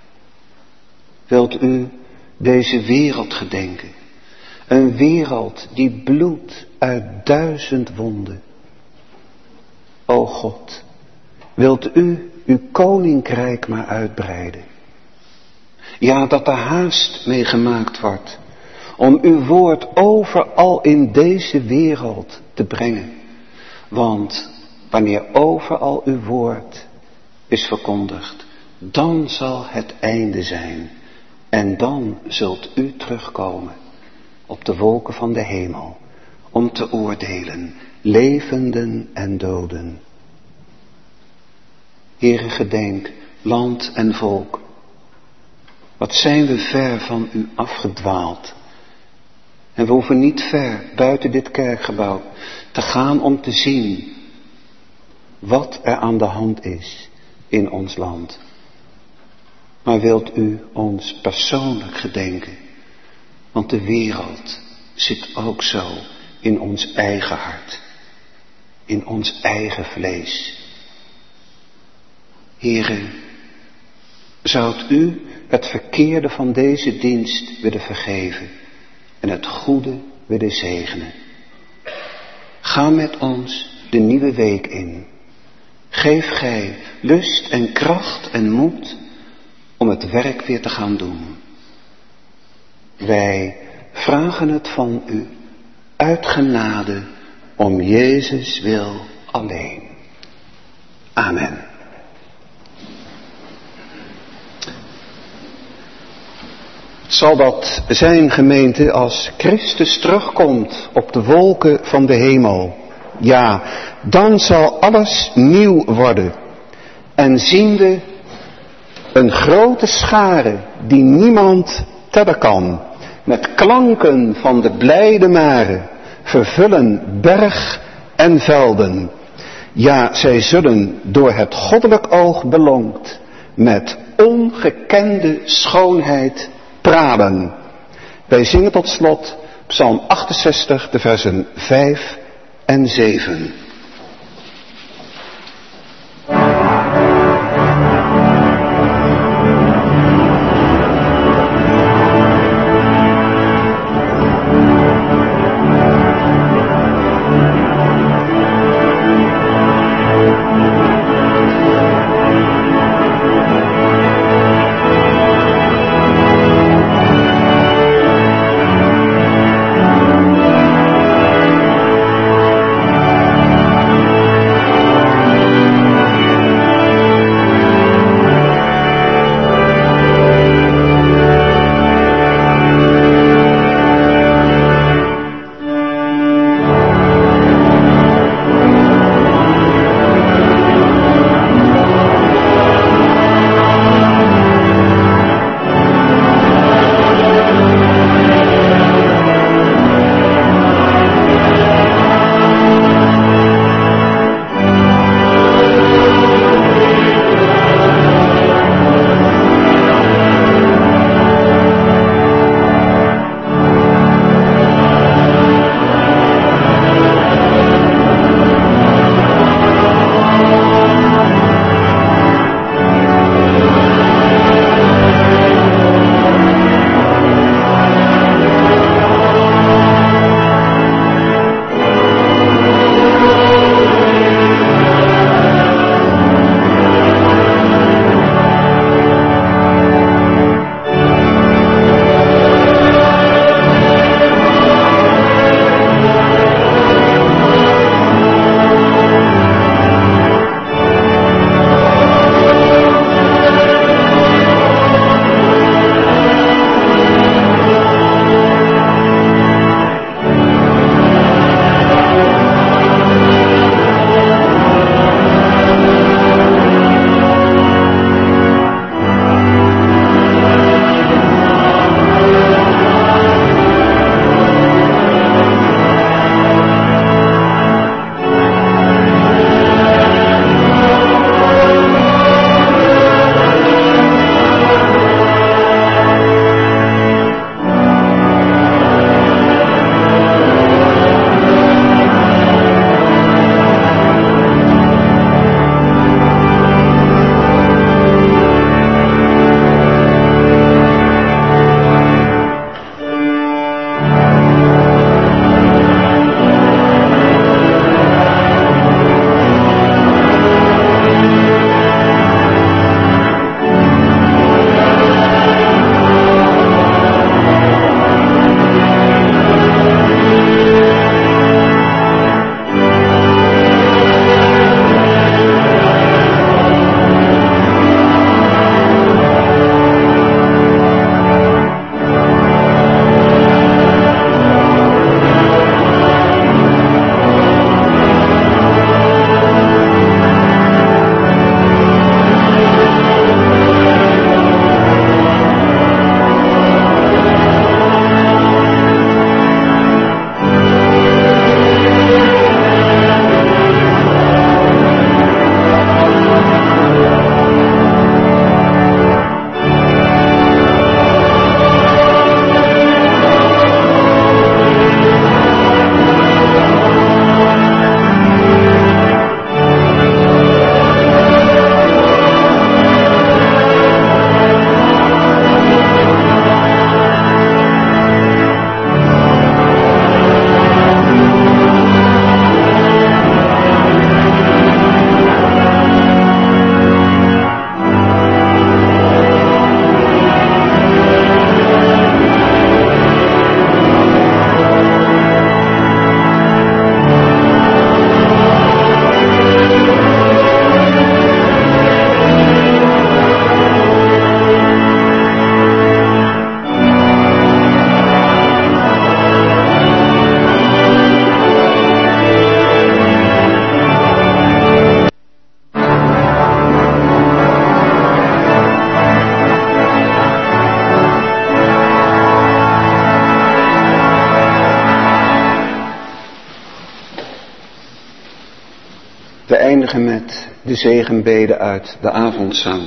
Wilt u deze wereld gedenken, een wereld die bloedt uit 1000 wonden. O God, wilt u uw koninkrijk maar uitbreiden. Ja, dat er haast mee gemaakt wordt om uw woord overal in deze wereld te brengen. Want wanneer overal uw woord is verkondigd, dan zal het einde zijn. En dan zult u terugkomen op de wolken van de hemel om te oordelen, levenden en doden. Heere, gedenk land en volk. Wat zijn we ver van u afgedwaald. En we hoeven niet ver buiten dit kerkgebouw te gaan om te zien wat er aan de hand is in ons land. Maar wilt u ons persoonlijk gedenken, want de wereld zit ook zo in ons eigen hart, in ons eigen vlees. Heere, zoudt u het verkeerde van deze dienst willen vergeven en het goede willen zegenen. Ga met ons de nieuwe week in. Geef gij lust en kracht en moed om het werk weer te gaan doen. Wij vragen het van u uit genade om Jezus wil alleen. Amen. Zal dat zijn, gemeente, als Christus terugkomt op de wolken van de hemel? Ja, dan zal alles nieuw worden. En zien we een grote schare die niemand tellen kan, met klanken van de blijde mare, vervullen berg en velden. Ja, zij zullen door het goddelijk oog belonkt, met ongekende schoonheid pralen. Wij zingen tot slot Psalm 68, de versen 5 en 7. We eindigen met de zegenbede uit de avondzang.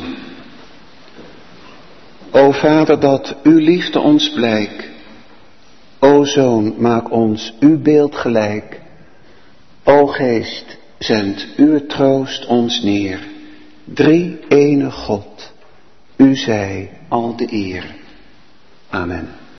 O Vader, dat uw liefde ons blijk. O Zoon, maak ons uw beeld gelijk. O Geest, zend uw troost ons neer. Drie ene God, u zij al de eer. Amen.